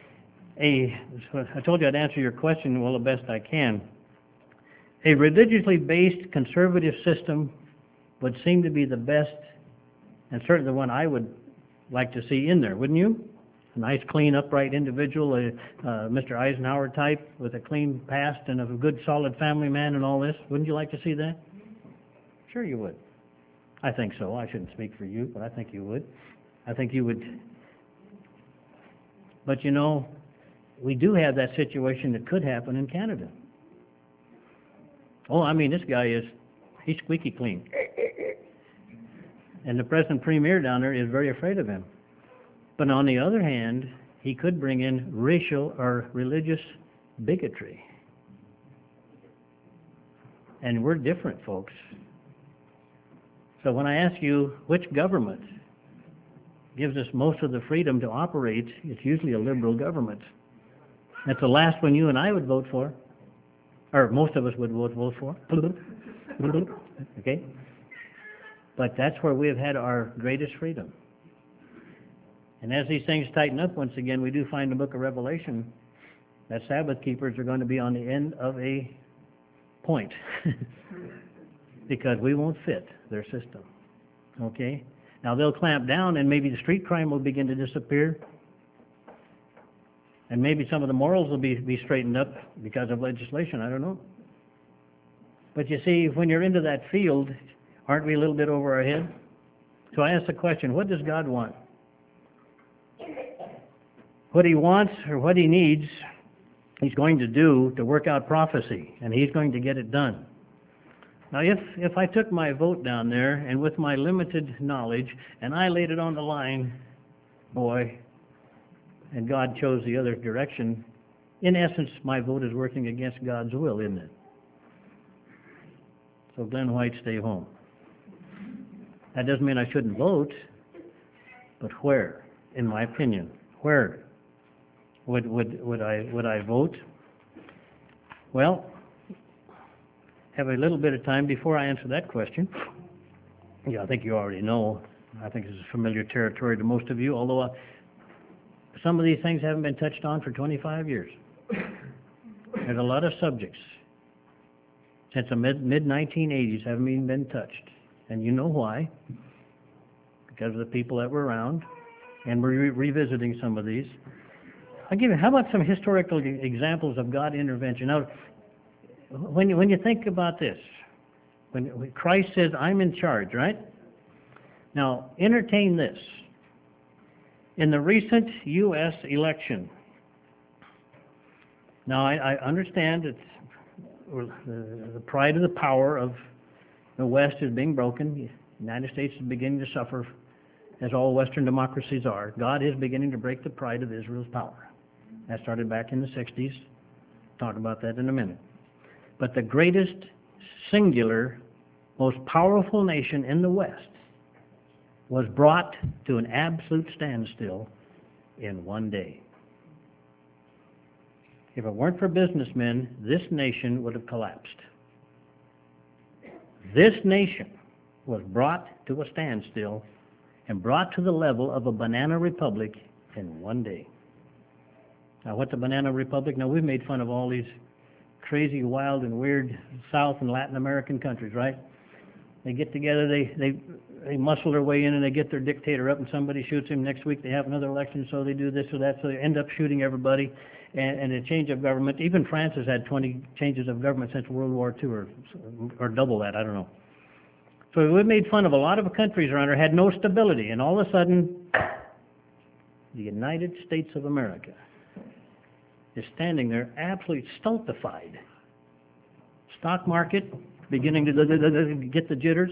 I told you I'd answer your question, well, the best I can. A religiously based conservative system would seem to be the best, and certainly the one I would like to see in there, wouldn't you? A nice, clean, upright individual, Mr. Eisenhower type, with a clean past and a good, solid family man and all this. Wouldn't you like to see that? Sure you would. I think so. I shouldn't speak for you, but I think you would. I think you would. But you know, we do have that situation that could happen in Canada. Oh, I mean, this guy he's squeaky clean. And the present premier down there is very afraid of him. But on the other hand, he could bring in racial or religious bigotry. And we're different, folks. So when I ask you which government gives us most of the freedom to operate, it's usually a liberal government. That's the last one you and I would vote for, or most of us would vote for. Okay? But that's where we have had our greatest freedom. And as these things tighten up once again, we do find in the book of Revelation that Sabbath keepers are going to be on the end of a point because we won't fit their system. Okay? Now they'll clamp down and maybe the street crime will begin to disappear. And maybe some of the morals will be straightened up because of legislation. I don't know. But you see, when you're into that field, aren't we a little bit over our head? So I ask the question, what does God want? What he wants or what he needs, he's going to do to work out prophecy, and he's going to get it done. Now, if I took my vote down there, and with my limited knowledge, and I laid it on the line, boy, and God chose the other direction, in essence, my vote is working against God's will, isn't it? So Glenn White, stay home. That doesn't mean I shouldn't vote, but where, in my opinion, where would I vote? Well, have a little bit of time before I answer that question. Yeah, I think you already know. I think this is familiar territory to most of you, although some of these things haven't been touched on for 25 years. There's a lot of subjects since the mid-1980s haven't even been touched. And you know why? Because of the people that were around. And we're revisiting some of these. I'll give you, how about some historical examples of God intervention? Now, when you think about this, when Christ says, I'm in charge, right? Now, entertain this. In the recent U.S. election, now I understand it's the pride of the power of the West is being broken. The United States is beginning to suffer, as all Western democracies are. God is beginning to break the pride of Israel's power. That started back in the 60s. Talk about that in a minute. But the greatest, singular, most powerful nation in the West was brought to an absolute standstill in one day. If it weren't for businessmen, this nation would have collapsed. This nation was brought to a standstill and brought to the level of a banana republic in one day. Now, what's a banana republic? Now, we've made fun of all these crazy, wild, and weird South and Latin American countries, right? They get together, they muscle their way in, and they get their dictator up, and somebody shoots him. Next week they have another election, so they do this or that, so they end up shooting everybody, and a change of government. Even France has had 20 changes of government since World War II, or double that, I don't know. So we've made fun of a lot of countries around here, had no stability, and all of a sudden, the United States of America is standing there absolutely stultified. Stock market beginning to get the jitters.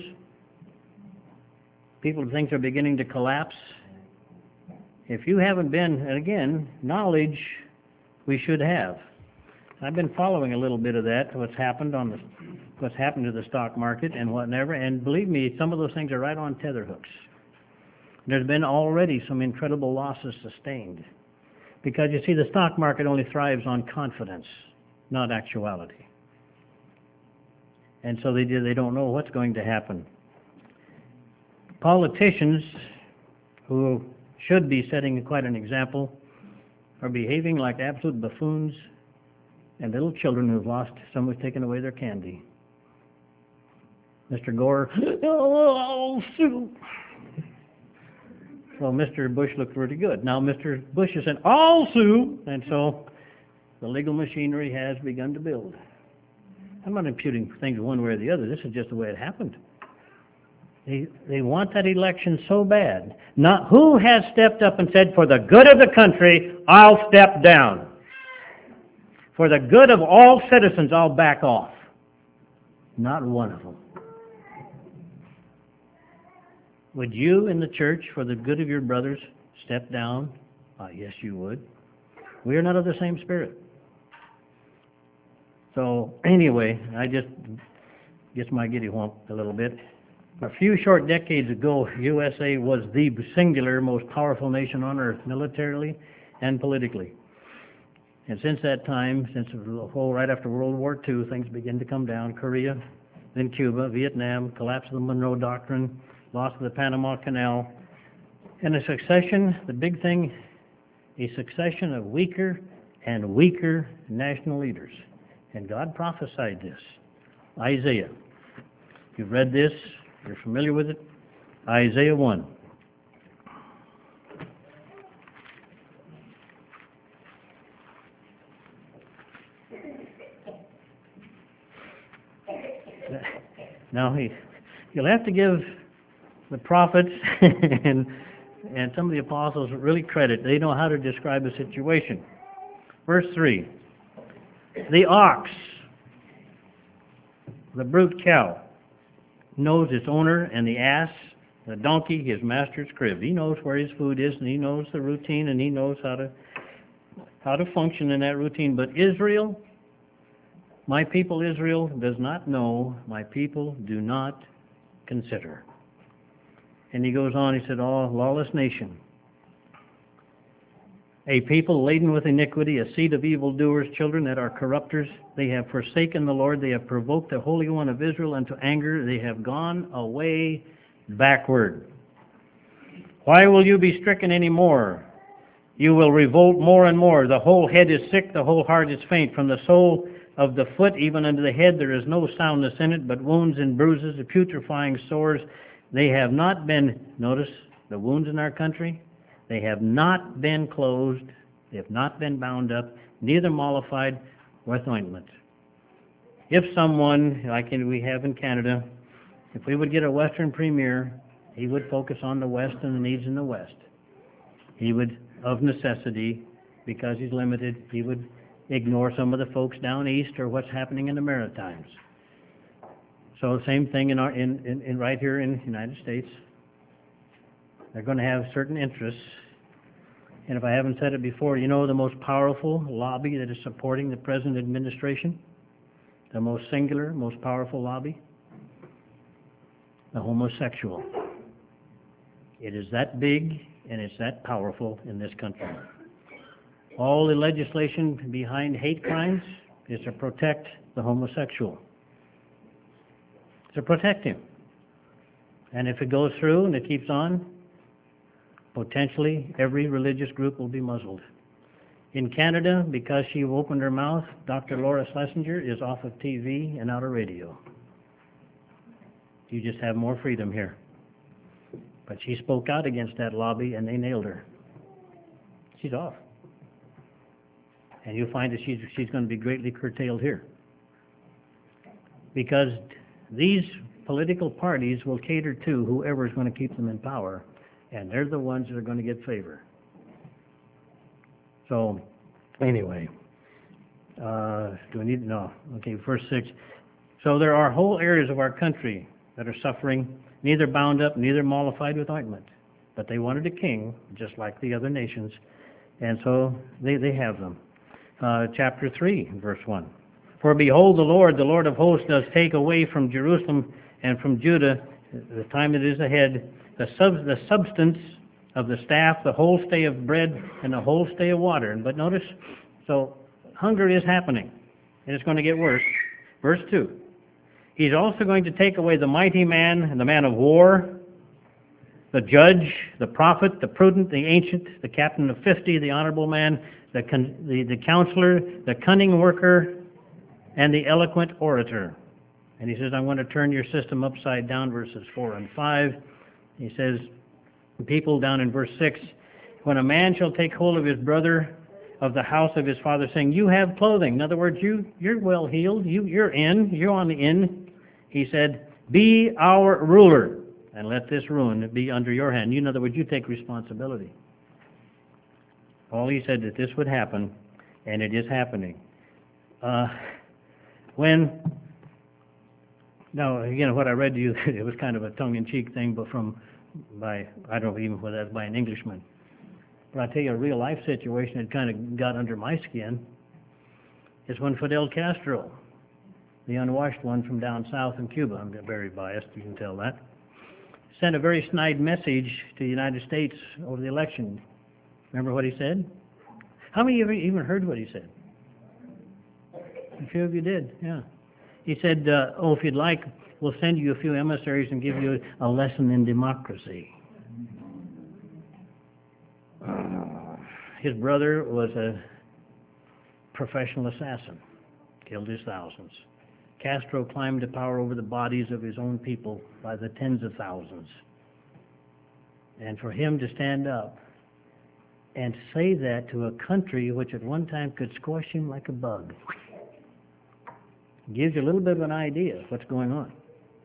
People think are beginning to collapse. If you haven't been, and again, knowledge we should have. I've been following a little bit of that, what's happened to the stock market and whatever, and believe me, some of those things are right on tetherhooks. There's been already some incredible losses sustained. Because you see, the stock market only thrives on confidence, not actuality. And so they don't know what's going to happen. Politicians, who should be setting quite an example, are behaving like absolute buffoons and little children who've lost, someone's taken away their candy. Mr. Gore, oh, Sue. So Mr. Bush looked pretty good. Now Mr. Bush is saying, "I'll sue," and so the legal machinery has begun to build. I'm not imputing things one way or the other. This is just the way it happened. They want that election so bad. Not who has stepped up and said, "For the good of the country, I'll step down. For the good of all citizens, I'll back off." Not one of them. Would you in the church, for the good of your brothers, step down? Yes, you would. We are not of the same spirit. So anyway, I just gets my giddy whump a little bit. A few short decades ago, USA was the singular most powerful nation on earth, militarily and politically. And since that time, since right after World War II, things began to come down. Korea, then Cuba, Vietnam, collapse of the Monroe Doctrine, loss of the Panama Canal, and a succession, the big thing, a succession of weaker and weaker national leaders. And God prophesied this. Isaiah. You've read this, you're familiar with it. Isaiah 1. Now, you'll have to give the prophets and some of the apostles really credit. They know how to describe a situation. Verse 3. The ox, the brute cow, knows its owner, and the ass, the donkey, his master's crib. He knows where his food is, and he knows the routine, and he knows how to function in that routine. But Israel, my people Israel, does not know. My people do not consider. And he goes on, he said, "Oh, lawless nation, a people laden with iniquity, a seed of evildoers, children that are corrupters. They have forsaken the Lord. They have provoked the Holy One of Israel unto anger. They have gone away backward. Why will you be stricken any more? You will revolt more and more. The whole head is sick, the whole heart is faint. From the soul of the foot even unto the head, there is no soundness in it, but wounds and bruises, the putrefying sores. They have not been, notice the wounds in our country, they have not been closed, they have not been bound up, neither mollified with ointment. If someone, like we have in Canada, if we would get a Western premier, he would focus on the West and the needs in the West. He would, of necessity, because he's limited, he would ignore some of the folks down east or what's happening in the Maritimes. So same thing in right here in the United States. They're going to have certain interests. And if I haven't said it before, you know the most powerful lobby that is supporting the present administration? The most singular, most powerful lobby? The homosexual. It is that big and it's that powerful in this country. All the legislation behind hate crimes is to protect the homosexual. To protect him. And if it goes through and it keeps on, potentially every religious group will be muzzled. In Canada, because she opened her mouth, Dr. Laura Schlesinger is off of TV and out of radio. You just have more freedom here. But she spoke out against that lobby and they nailed her. She's off. And you'll find that she's going to be greatly curtailed here. Because these political parties will cater to whoever is going to keep them in power, and they're the ones that are going to get favor. So, anyway, do we need, no, okay, verse 6. So there are whole areas of our country that are suffering, neither bound up, neither mollified with ointment. But they wanted a king, just like the other nations, and so they have them. Chapter 3, verse 1. For behold, the Lord of hosts, does take away from Jerusalem and from Judah, the time that is ahead, the substance of the staff, the whole stay of bread, and the whole stay of water. But notice, so hunger is happening, and it's going to get worse. Verse 2. He's also going to take away the mighty man and the man of war, the judge, the prophet, the prudent, the ancient, the captain of 50, the honorable man, the counselor, the cunning worker, and the eloquent orator. And he says, I'm going to turn your system upside down, verses 4 and 5. He says, people down in verse 6, when a man shall take hold of his brother of the house of his father, saying, you have clothing. In other words, you're well healed, you're on the in. He said, be our ruler, and let this ruin be under your hand. In other words, you take responsibility. Paul, he said that this would happen, and it is happening. Now, again, what I read to you, it was kind of a tongue-in-cheek thing, but I don't know even whether that's by an Englishman. But I tell you, a real-life situation that kind of got under my skin is when Fidel Castro, the unwashed one from down south in Cuba, I'm very biased, you can tell that, sent a very snide message to the United States over the election. Remember what he said? How many of you even heard what he said? A few of you did, yeah. He said, if you'd like, we'll send you a few emissaries and give you a lesson in democracy. His brother was a professional assassin, killed his thousands. Castro climbed to power over the bodies of his own people by the tens of thousands. And for him to stand up and say that to a country which at one time could squash him like a bug, gives you a little bit of an idea of what's going on.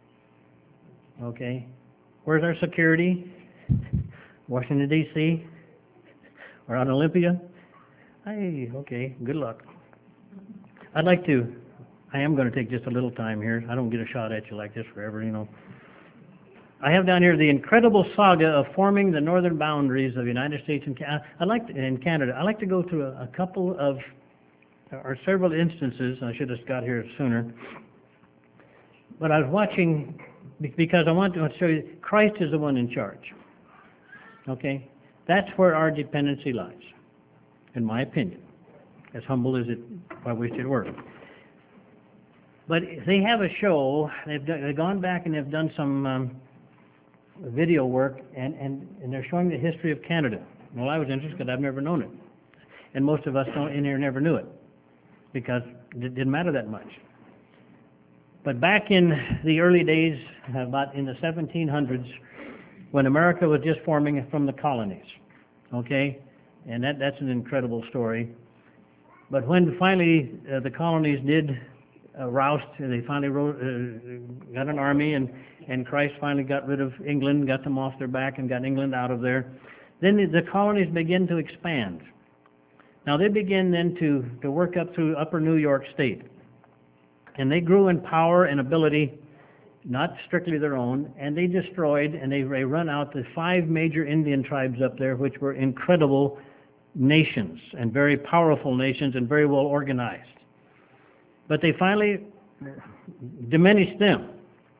Okay? Where's our security? Washington, D.C.? Or on Olympia? Hey, okay, good luck. I am going to take just a little time here. I don't get a shot at you like this forever, you know. I have down here the incredible saga of forming the northern boundaries of the United States and Canada. I like to go through a couple of, or several instances. I should have got here sooner. But I was watching, because I want to show you, Christ is the one in charge. Okay? That's where our dependency lies, in my opinion. As humble as I wish it were. But they have a show, they've gone back and they've done some video work, and they're showing the history of Canada. Well, I was interested because I've never known it. And most of us in here never knew it. because it didn't matter that much. But back in the early days, about in the 1700s, when America was just forming from the colonies, okay, and that's an incredible story. But when finally the colonies did roust, they finally got an army, and Christ finally got rid of England, got them off their back, and got England out of there. Then the colonies began to expand. Now they began then to work up through upper New York State. And they grew in power and ability, not strictly their own, and they destroyed and they run out the 5 major Indian tribes up there, which were incredible nations and very powerful nations and very well organized. But they finally diminished them.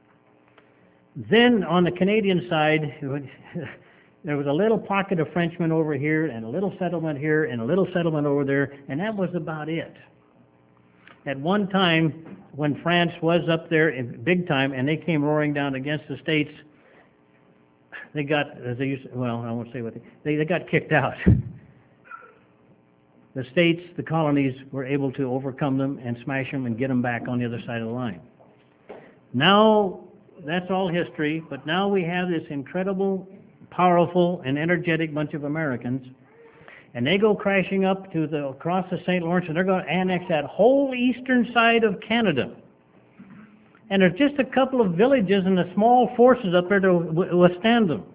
Then on the Canadian side, there was a little pocket of Frenchmen over here and a little settlement here and a little settlement over there, and that was about it. At one time, when France was up there in big time and they came roaring down against the States, they got, as they used to, well, I won't say what they got kicked out. The states, the colonies, were able to overcome them and smash them and get them back on the other side of the line. Now, that's all history, but now we have this incredible, powerful, and energetic bunch of Americans, and they go crashing up to across the St. Lawrence, and they're going to annex that whole eastern side of Canada. And there's just a couple of villages and the small forces up there to withstand them.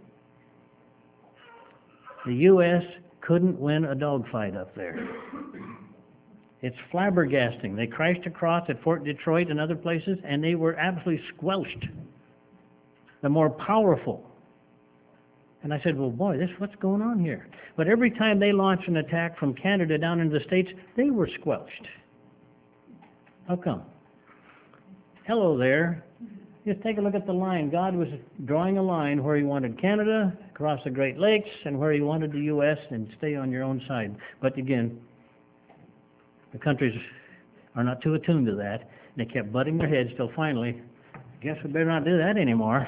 The U.S. couldn't win a dogfight up there. It's flabbergasting. They crashed across at Fort Detroit and other places, and they were absolutely squelched. The more powerful. And I said, well, boy, what's going on here? But every time they launched an attack from Canada down into the States, they were squelched. How come? Hello there. Just take a look at the line. God was drawing a line where he wanted Canada, across the Great Lakes, and where he wanted the U.S., and stay on your own side. But again, the countries are not too attuned to that. They kept butting their heads till finally, guess we better not do that anymore.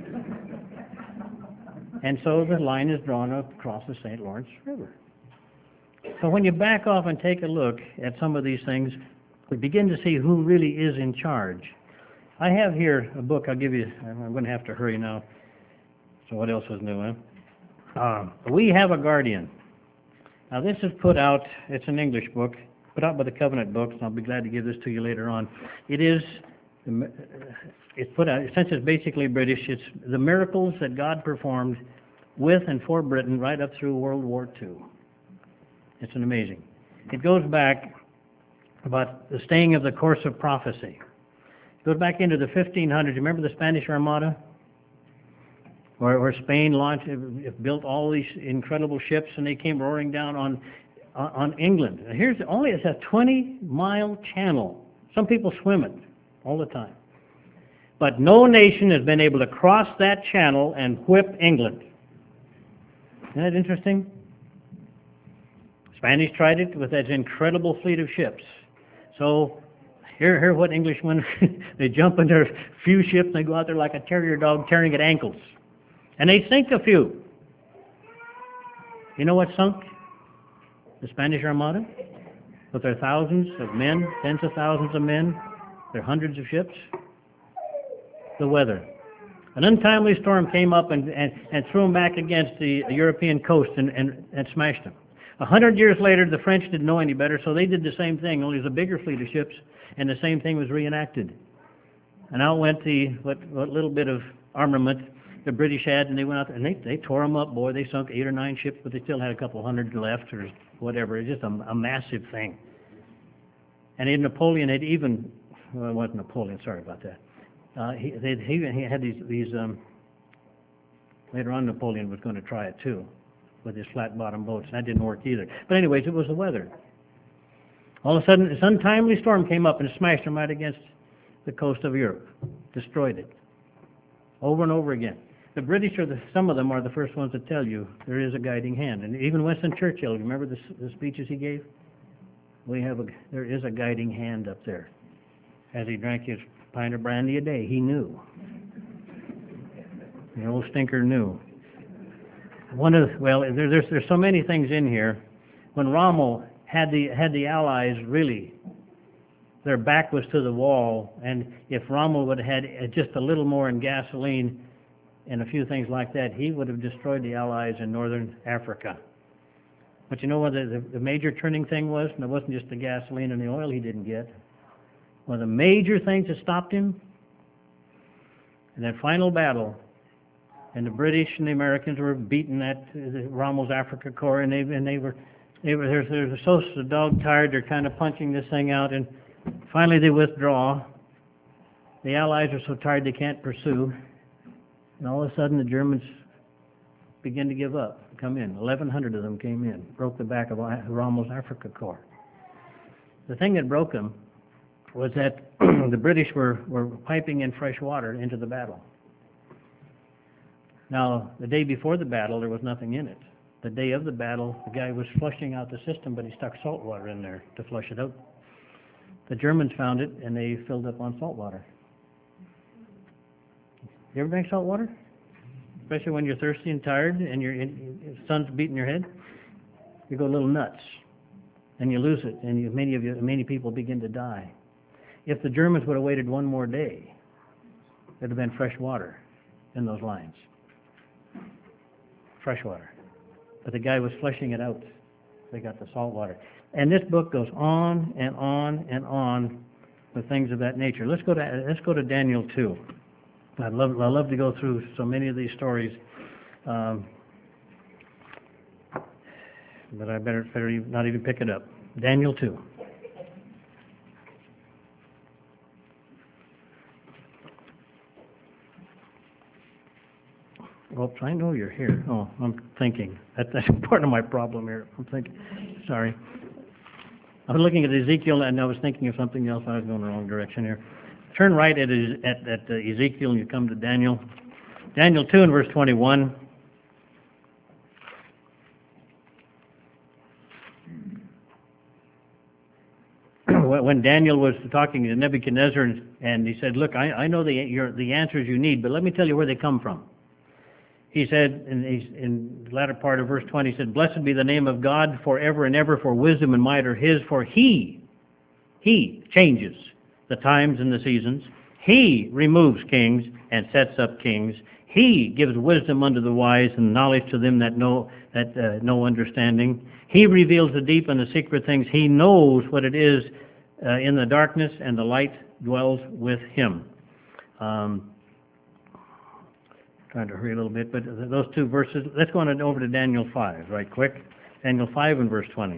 And so the line is drawn up across the St. Lawrence River. So when you back off and take a look at some of these things, we begin to see who really is in charge. I have here a book I'll give you. I'm going to have to hurry now. So what else was new? We Have a Guardian. Now this is put out, it's an English book, put out by the Covenant Books, and I'll be glad to give this to you later on. It's put out, since it's basically British, it's the miracles that God performed with and for Britain right up through World War II. It's an amazing. It goes back about the staying of the course of prophecy. It goes back into the 1500s. Remember the Spanish Armada? Where Spain built all these incredible ships, and they came roaring down on England. It's a 20-mile channel. Some people swim it all the time. But no nation has been able to cross that channel and whip England. Isn't that interesting? Spanish tried it with that incredible fleet of ships. So here what Englishmen, they jump in their few ships and they go out there like a terrier dog tearing at ankles. And they sink a few. You know what sunk the Spanish Armada? With their thousands of men, tens of thousands of men, their hundreds of ships? The weather. An untimely storm came up and threw them back against the European coast and smashed them. 100 years later, the French didn't know any better, so they did the same thing, only it was a bigger fleet of ships, and the same thing was reenacted. And out went what little bit of armament the British had, and they went out there, and they tore them up, boy. They sunk 8 or 9 ships, but they still had a couple hundred left or whatever. It's just a massive thing. And Napoleon had even, well, it wasn't Napoleon, sorry about that. He had these later on Napoleon was going to try it too with his flat bottom boats, and that didn't work either. But anyways, it was the weather. All of a sudden, this untimely storm came up and smashed them right against the coast of Europe, destroyed it, over and over again. The British, some of them are the first ones to tell you there is a guiding hand. And even Winston Churchill, remember the speeches he gave? There is a guiding hand up there. As he drank his pint of brandy a day, he knew. The old stinker knew. There's so many things in here. When Rommel had the Allies really their back was to the wall, and if Rommel would have had just a little more in gasoline and a few things like that, he would have destroyed the Allies in northern Africa. But you know what the major turning thing was? And it wasn't just the gasoline and the oil he didn't get. One of the major things that stopped him in that final battle, and the British and the Americans were beating that Rommel's Afrika Korps, and they were so dog-tired, they're kind of punching this thing out, and finally they withdraw. The Allies are so tired they can't pursue, and all of a sudden the Germans begin to give up, come in. 1,100 of them came in, broke the back of Rommel's Afrika Korps. The thing that broke them was that the British were piping in fresh water into the battle. Now, the day before the battle, there was nothing in it. The day of the battle, the guy was flushing out the system, but he stuck salt water in there to flush it out. The Germans found it, and they filled up on salt water. You ever drink salt water? Especially when you're thirsty and tired and the sun's beating your head? You go a little nuts, and you lose it, and many people begin to die. If the Germans would have waited one more day, there'd have been fresh water in those lines. Fresh water. But the guy was flushing it out. They got the salt water. And this book goes on and on and on with things of that nature. Let's go to Daniel 2. I'd love to go through so many of these stories, but I better not even pick it up. Daniel 2. Oops, I know you're here. Oh, I'm thinking. That's part of my problem here. I'm thinking. Sorry. I was looking at Ezekiel, and I was thinking of something else. I was going the wrong direction here. Turn right at Ezekiel, and you come to Daniel. Daniel 2 and verse 21. When Daniel was talking to Nebuchadnezzar, and he said, "Look, I know the answers you need, but let me tell you where they come from." He said, in the latter part of verse 20, he said, "Blessed be the name of God forever and ever, for wisdom and might are His, for He changes the times and the seasons. He removes kings and sets up kings. He gives wisdom unto the wise and knowledge to them that know understanding. He reveals the deep and the secret things. He knows what it is in the darkness, and the light dwells with Him." Trying to hurry a little bit, but those two verses, let's go on over to Daniel 5 right quick. Daniel 5 and verse 20.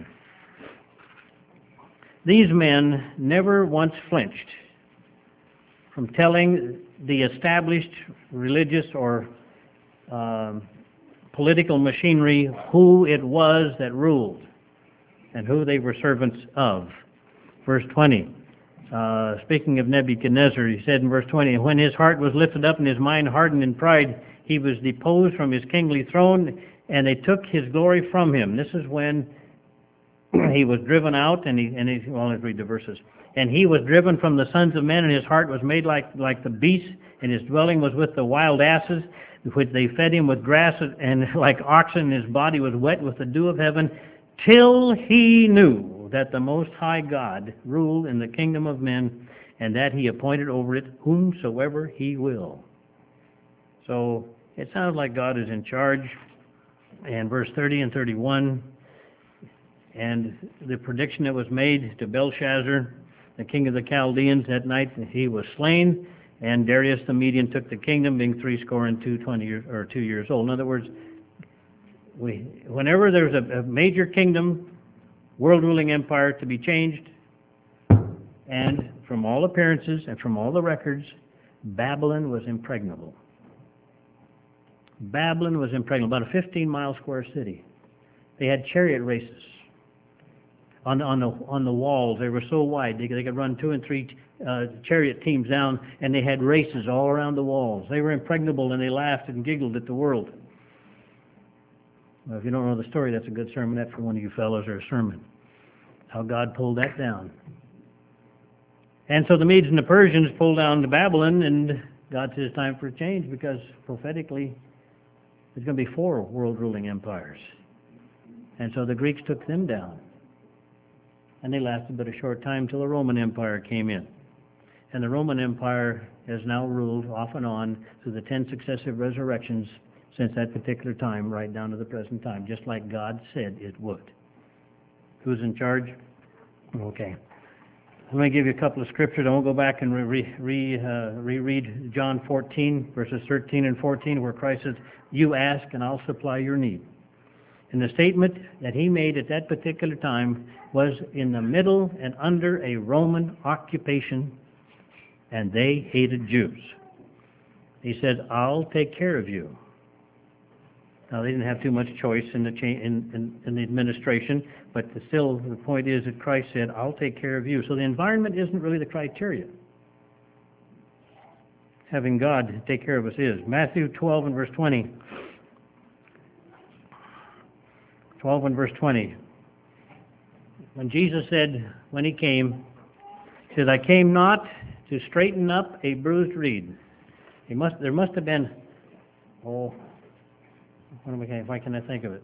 These men never once flinched from telling the established religious or political machinery who it was that ruled and who they were servants of. Verse 20. Speaking of Nebuchadnezzar, he said in verse 20, "When his heart was lifted up and his mind hardened in pride, he was deposed from his kingly throne, and they took his glory from him." This is when he was driven out, well, let's read the verses. "And he was driven from the sons of men, and his heart was made like the beasts, and his dwelling was with the wild asses, which they fed him with grass, and like oxen, his body was wet with the dew of heaven, till he knew that the Most High God ruled in the kingdom of men, and that He appointed over it whomsoever He will." So it sounds like God is in charge. And verse 30 and 31, and the prediction that was made to Belshazzar, the king of the Chaldeans, that night he was slain, and Darius the Median took the kingdom, being 2 years old. In other words, whenever there's a major kingdom, world-ruling empire to be changed, and from all appearances and from all the records, Babylon was impregnable. Babylon was impregnable, about a 15-mile square city. They had chariot races on the walls. They were so wide they could run 2 and 3 chariot teams down, and they had races all around the walls. They were impregnable, and they laughed and giggled at the world. Well, if you don't know the story, that's a good sermonette for one of you fellows, or a sermon. How God pulled that down. And so the Medes and the Persians pulled down to Babylon, and God says it's time for a change, because prophetically there's going to be 4 world-ruling empires. And so the Greeks took them down. and they lasted but a short time till the Roman Empire came in. And the Roman Empire has now ruled off and on through the 10 successive resurrections since that particular time, right down to the present time, just like God said it would. Who's in charge? Okay. I'm going to give you a couple of scriptures. I won't go back and reread John 14, verses 13 and 14, where Christ says, "You ask, and I'll supply your need." And the statement that he made at that particular time was in the middle and under a Roman occupation, and they hated Jews. He said, "I'll take care of you." Now, they didn't have too much choice in the in the administration, but still, the point is that Christ said, "I'll take care of you." So the environment isn't really the criteria. Having God take care of us is. Matthew 12 and verse 20. 12 and verse 20. When Jesus said, when he came, he said, "I came not to straighten up a bruised reed." There must have been, why can I think of it?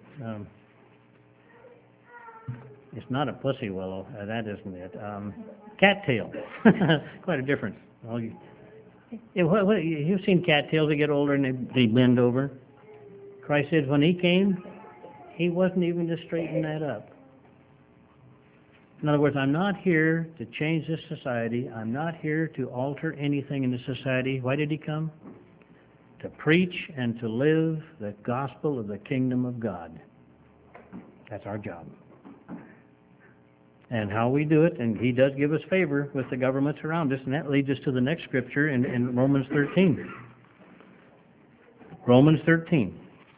It's not a pussy willow. That isn't it. Cattail. Quite a difference. Well, you've seen cattails. They get older and they bend over. Christ said when he came, he wasn't even to straighten that up. In other words, I'm not here to change this society. I'm not here to alter anything in the society. Why did he come? To preach and to live the gospel of the kingdom of God. That's our job. And how we do it, and he does give us favor with the governments around us, and that leads us to the next scripture in Romans 13. Romans 13.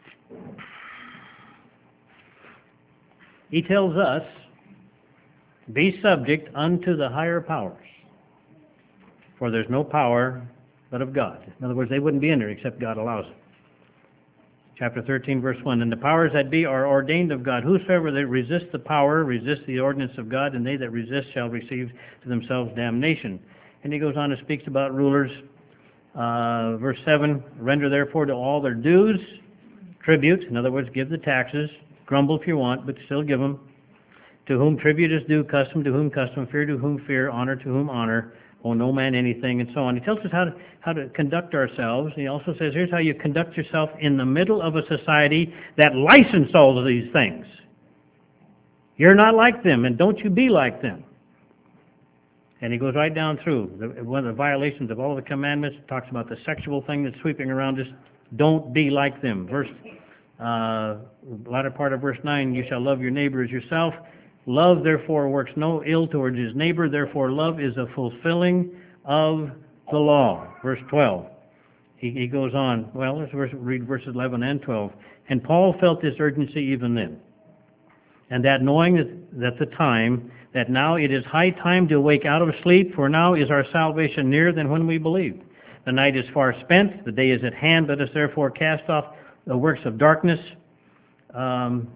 He tells us, "Be subject unto the higher powers, for there's no power but of God." In other words, they wouldn't be in there except God allows it. Chapter 13, verse 1, "And the powers that be are ordained of God. Whosoever that resists the power, resists the ordinance of God, and they that resist shall receive to themselves damnation." And he goes on and speaks about rulers. Verse 7, "Render therefore to all their dues, tribute," in other words, give the taxes, grumble if you want, but still give them. "To whom tribute is due, custom to whom custom, fear to whom fear, honor to whom honor, owe no man anything," and so on. He tells us how to conduct ourselves. He also says, here's how you conduct yourself in the middle of a society that license all of these things. You're not like them, and don't you be like them. And he goes right down through. One of the violations of all the commandments talks about the sexual thing that's sweeping around us. Don't be like them. Latter part of verse 9, "You shall love your neighbor as yourself. Love, therefore, works no ill towards his neighbor. Therefore, love is a fulfilling of the law." Verse 12. He goes on. Well, let's read verses 11 and 12. "And Paul felt this urgency even then, and that knowing that the time, that now it is high time to wake out of sleep, for now is our salvation nearer than when we believed. The night is far spent, the day is at hand. Let us therefore cast off the works of darkness, and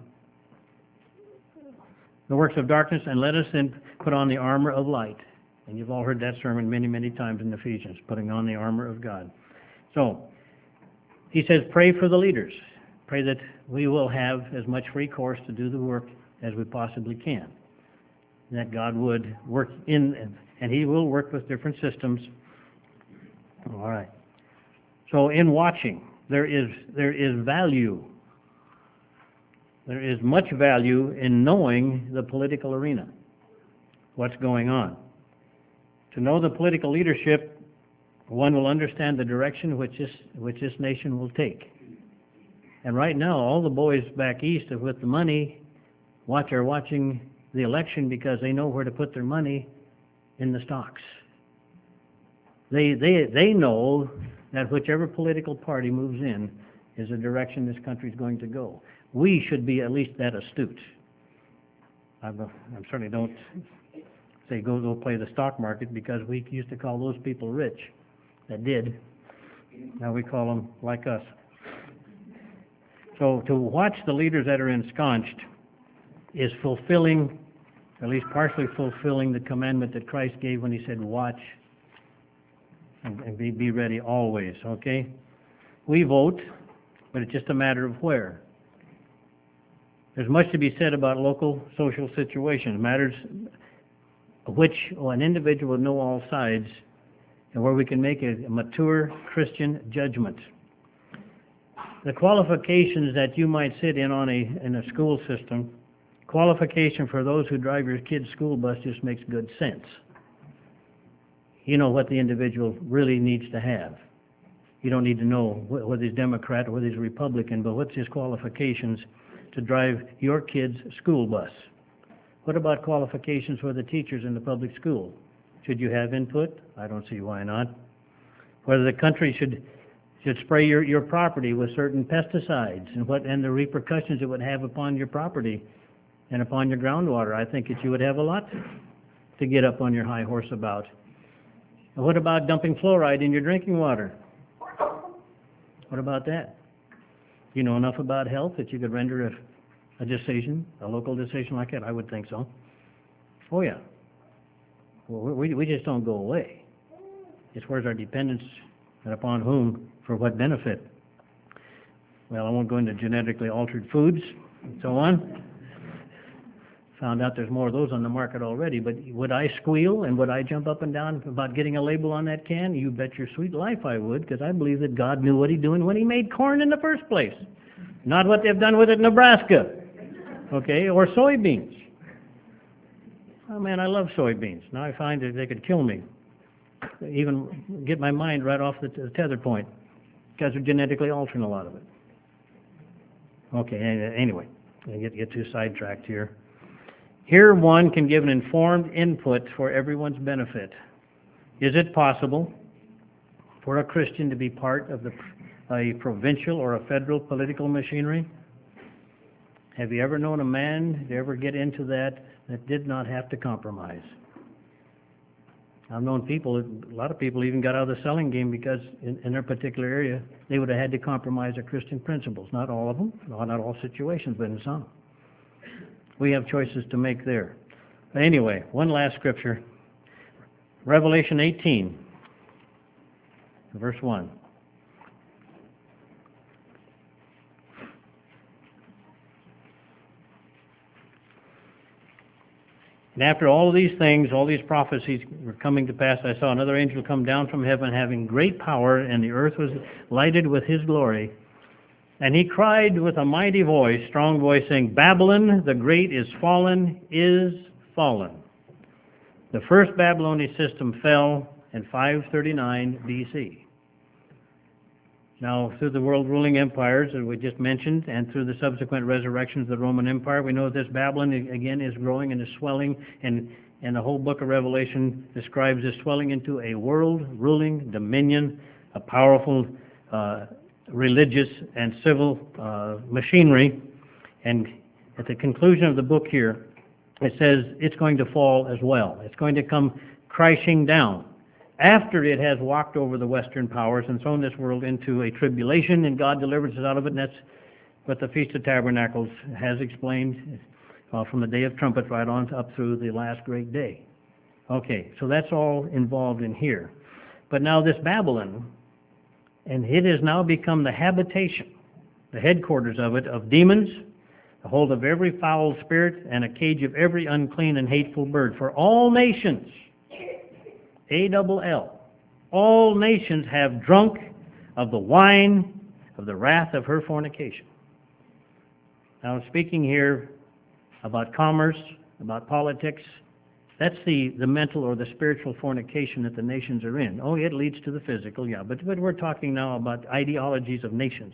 let us then put on the armor of light." And you've all heard that sermon many, many times in Ephesians, putting on the armor of God. So, he says, pray for the leaders. Pray that we will have as much free course to do the work as we possibly can. And that God would work in, and he will work with different systems. All right. So in watching, there is value. There is much value in knowing the political arena, what's going on. To know the political leadership, one will understand the direction which this nation will take. And right now, all the boys back east with the money are watching the election because they know where to put their money in the stocks. They know that whichever political party moves in is the direction this country is going to go. We should be at least that astute. I certainly don't say go play the stock market, because we used to call those people rich. That did. Now we call them like us. So to watch the leaders that are ensconced is fulfilling, at least partially fulfilling, the commandment that Christ gave when he said, watch and be ready always, okay? We vote, but it's just a matter of where. There's much to be said about local social situations. which an individual will know all sides and where we can make a mature Christian judgment. The qualifications that you might sit in in a school system, qualification for those who drive your kid's school bus just makes good sense. You know what the individual really needs to have. You don't need to know whether he's Democrat or whether he's Republican, but what's his qualifications to drive your kid's school bus? What about qualifications for the teachers in the public school? Should you have input? I don't see why not. Whether the country should spray your property with certain pesticides and the repercussions it would have upon your property and upon your groundwater. I think that you would have a lot to get up on your high horse about. And what about dumping fluoride in your drinking water? What about that? Do you know enough about health that you could render a decision, a local decision like that? I would think so. Oh yeah. Well, we just don't go away. It's where's our dependence and upon whom for what benefit? Well, I won't go into genetically altered foods and so on. Found out there's more of those on the market already, but would I squeal and would I jump up and down about getting a label on that can? You bet your sweet life I would, because I believe that God knew what He's doing when He made corn in the first place. Not what they've done with it in Nebraska, okay, or soybeans. Oh man, I love soybeans. Now I find that they could kill me, even get my mind right off the tether point, because they're genetically altering a lot of it. Okay, anyway, I get too sidetracked here. Here one can give an informed input for everyone's benefit. Is it possible for a Christian to be part of a provincial or a federal political machinery? Have you ever known a man to ever get into that did not have to compromise? I've known people, a lot of people even got out of the selling game because in their particular area they would have had to compromise their Christian principles. Not all of them, not all situations, but in some. We have choices to make there. But anyway, one last scripture. Revelation 18, verse 1. And after all of these things, all these prophecies were coming to pass, I saw another angel come down from heaven having great power, and the earth was lighted with his glory. And he cried with a mighty voice, strong voice, saying, Babylon the great is fallen, is fallen. The first Babylonian system fell in 539 B.C. Now, through the world ruling empires that we just mentioned, and through the subsequent resurrections of the Roman Empire, we know that this Babylon, again, is growing and is swelling, and the whole book of Revelation describes this swelling into a world ruling dominion, a powerful religious and civil machinery. And at the conclusion of the book here, it says it's going to fall as well. It's going to come crashing down after it has walked over the Western powers and thrown this world into a tribulation, and God delivers us out of it, and that's what the Feast of Tabernacles has explained from the Day of Trumpets right on up through the last great day. Okay, so that's all involved in here. But now this Babylon, and it has now become the habitation, the headquarters of it, of demons, the hold of every foul spirit, and a cage of every unclean and hateful bird. For all nations, A-double-L, all nations have drunk of the wine of the wrath of her fornication. Now, I'm speaking here about commerce, about politics. That's the mental or the spiritual fornication that the nations are in. Oh, it leads to the physical, yeah, but we're talking now about ideologies of nations.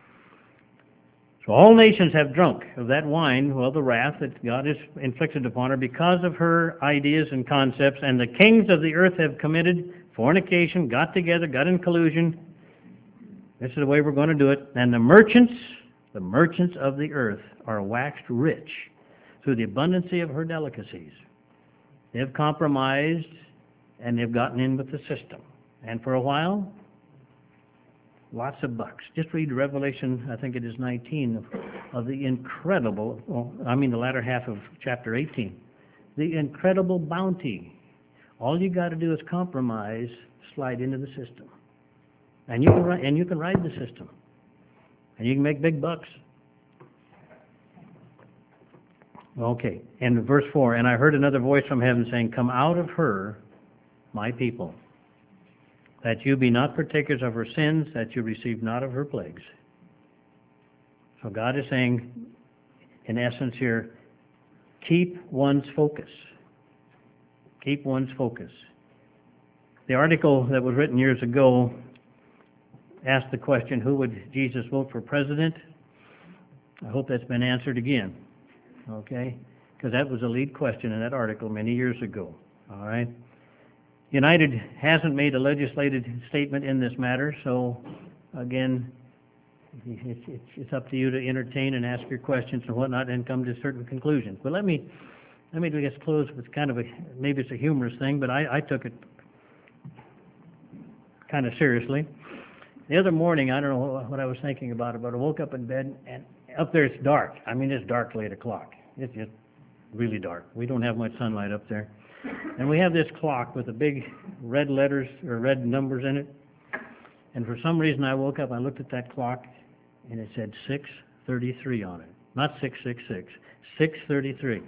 So all nations have drunk of that wine, well, the wrath that God has inflicted upon her because of her ideas and concepts, and the kings of the earth have committed fornication, got together, got in collusion. This is the way we're going to do it. And the merchants of the earth are waxed rich through the abundancy of her delicacies. They've compromised, and they've gotten in with the system. And for a while, lots of bucks. Just read Revelation, I think it is 19, of the incredible, the latter half of chapter 18. The incredible bounty. All you got to do is compromise, slide into the system. And you can ride the system. And you can make big bucks. Okay, and verse 4, and I heard another voice from heaven saying, come out of her, my people, that you be not partakers of her sins, that you receive not of her plagues. So God is saying, in essence here, keep one's focus. Keep one's focus. The article that was written years ago asked the question, who would Jesus vote for president? I hope that's been answered again, okay? Because that was a lead question in that article many years ago, all right? United hasn't made a legislative statement in this matter, so again, it's up to you to entertain and ask your questions and whatnot and come to certain conclusions. But let me just close with kind of maybe it's a humorous thing, but I took it kind of seriously. The other morning, I don't know what I was thinking about it, but I woke up in bed, and up there it's dark. I mean, it's dark till 8 o'clock. It's just really dark. We don't have much sunlight up there. And we have this clock with the big red letters or red numbers in it. And for some reason, I woke up, I looked at that clock, and it said 6:33 on it. Not 666, 6:33.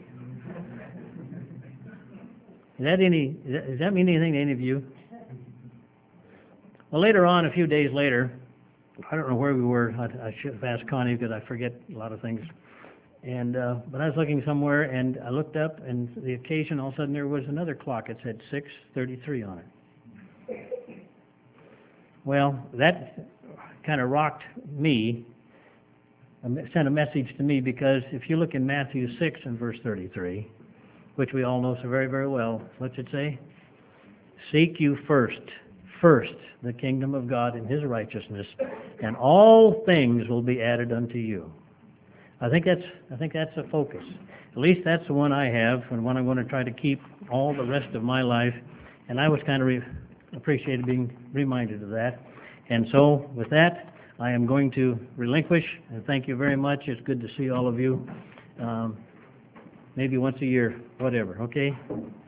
Does that mean anything to any of you? Well, later on, a few days later, I don't know where we were. I should have asked Connie because I forget a lot of things. And but I was looking somewhere, and I looked up, and the occasion, all of a sudden, there was another clock. It said 6:33 on it. Well, that kind of rocked me, sent a message to me, because if you look in Matthew 6 and verse 33, which we all know so very, very well, what's it say? Seek you first the kingdom of God and his righteousness, and all things will be added unto you. I think that's a focus. At least that's the one I have, and one I'm going to try to keep all the rest of my life. And I was kind of appreciated being reminded of that. And so with that, I am going to relinquish, and thank you very much. It's good to see all of you. Maybe once a year, whatever, okay?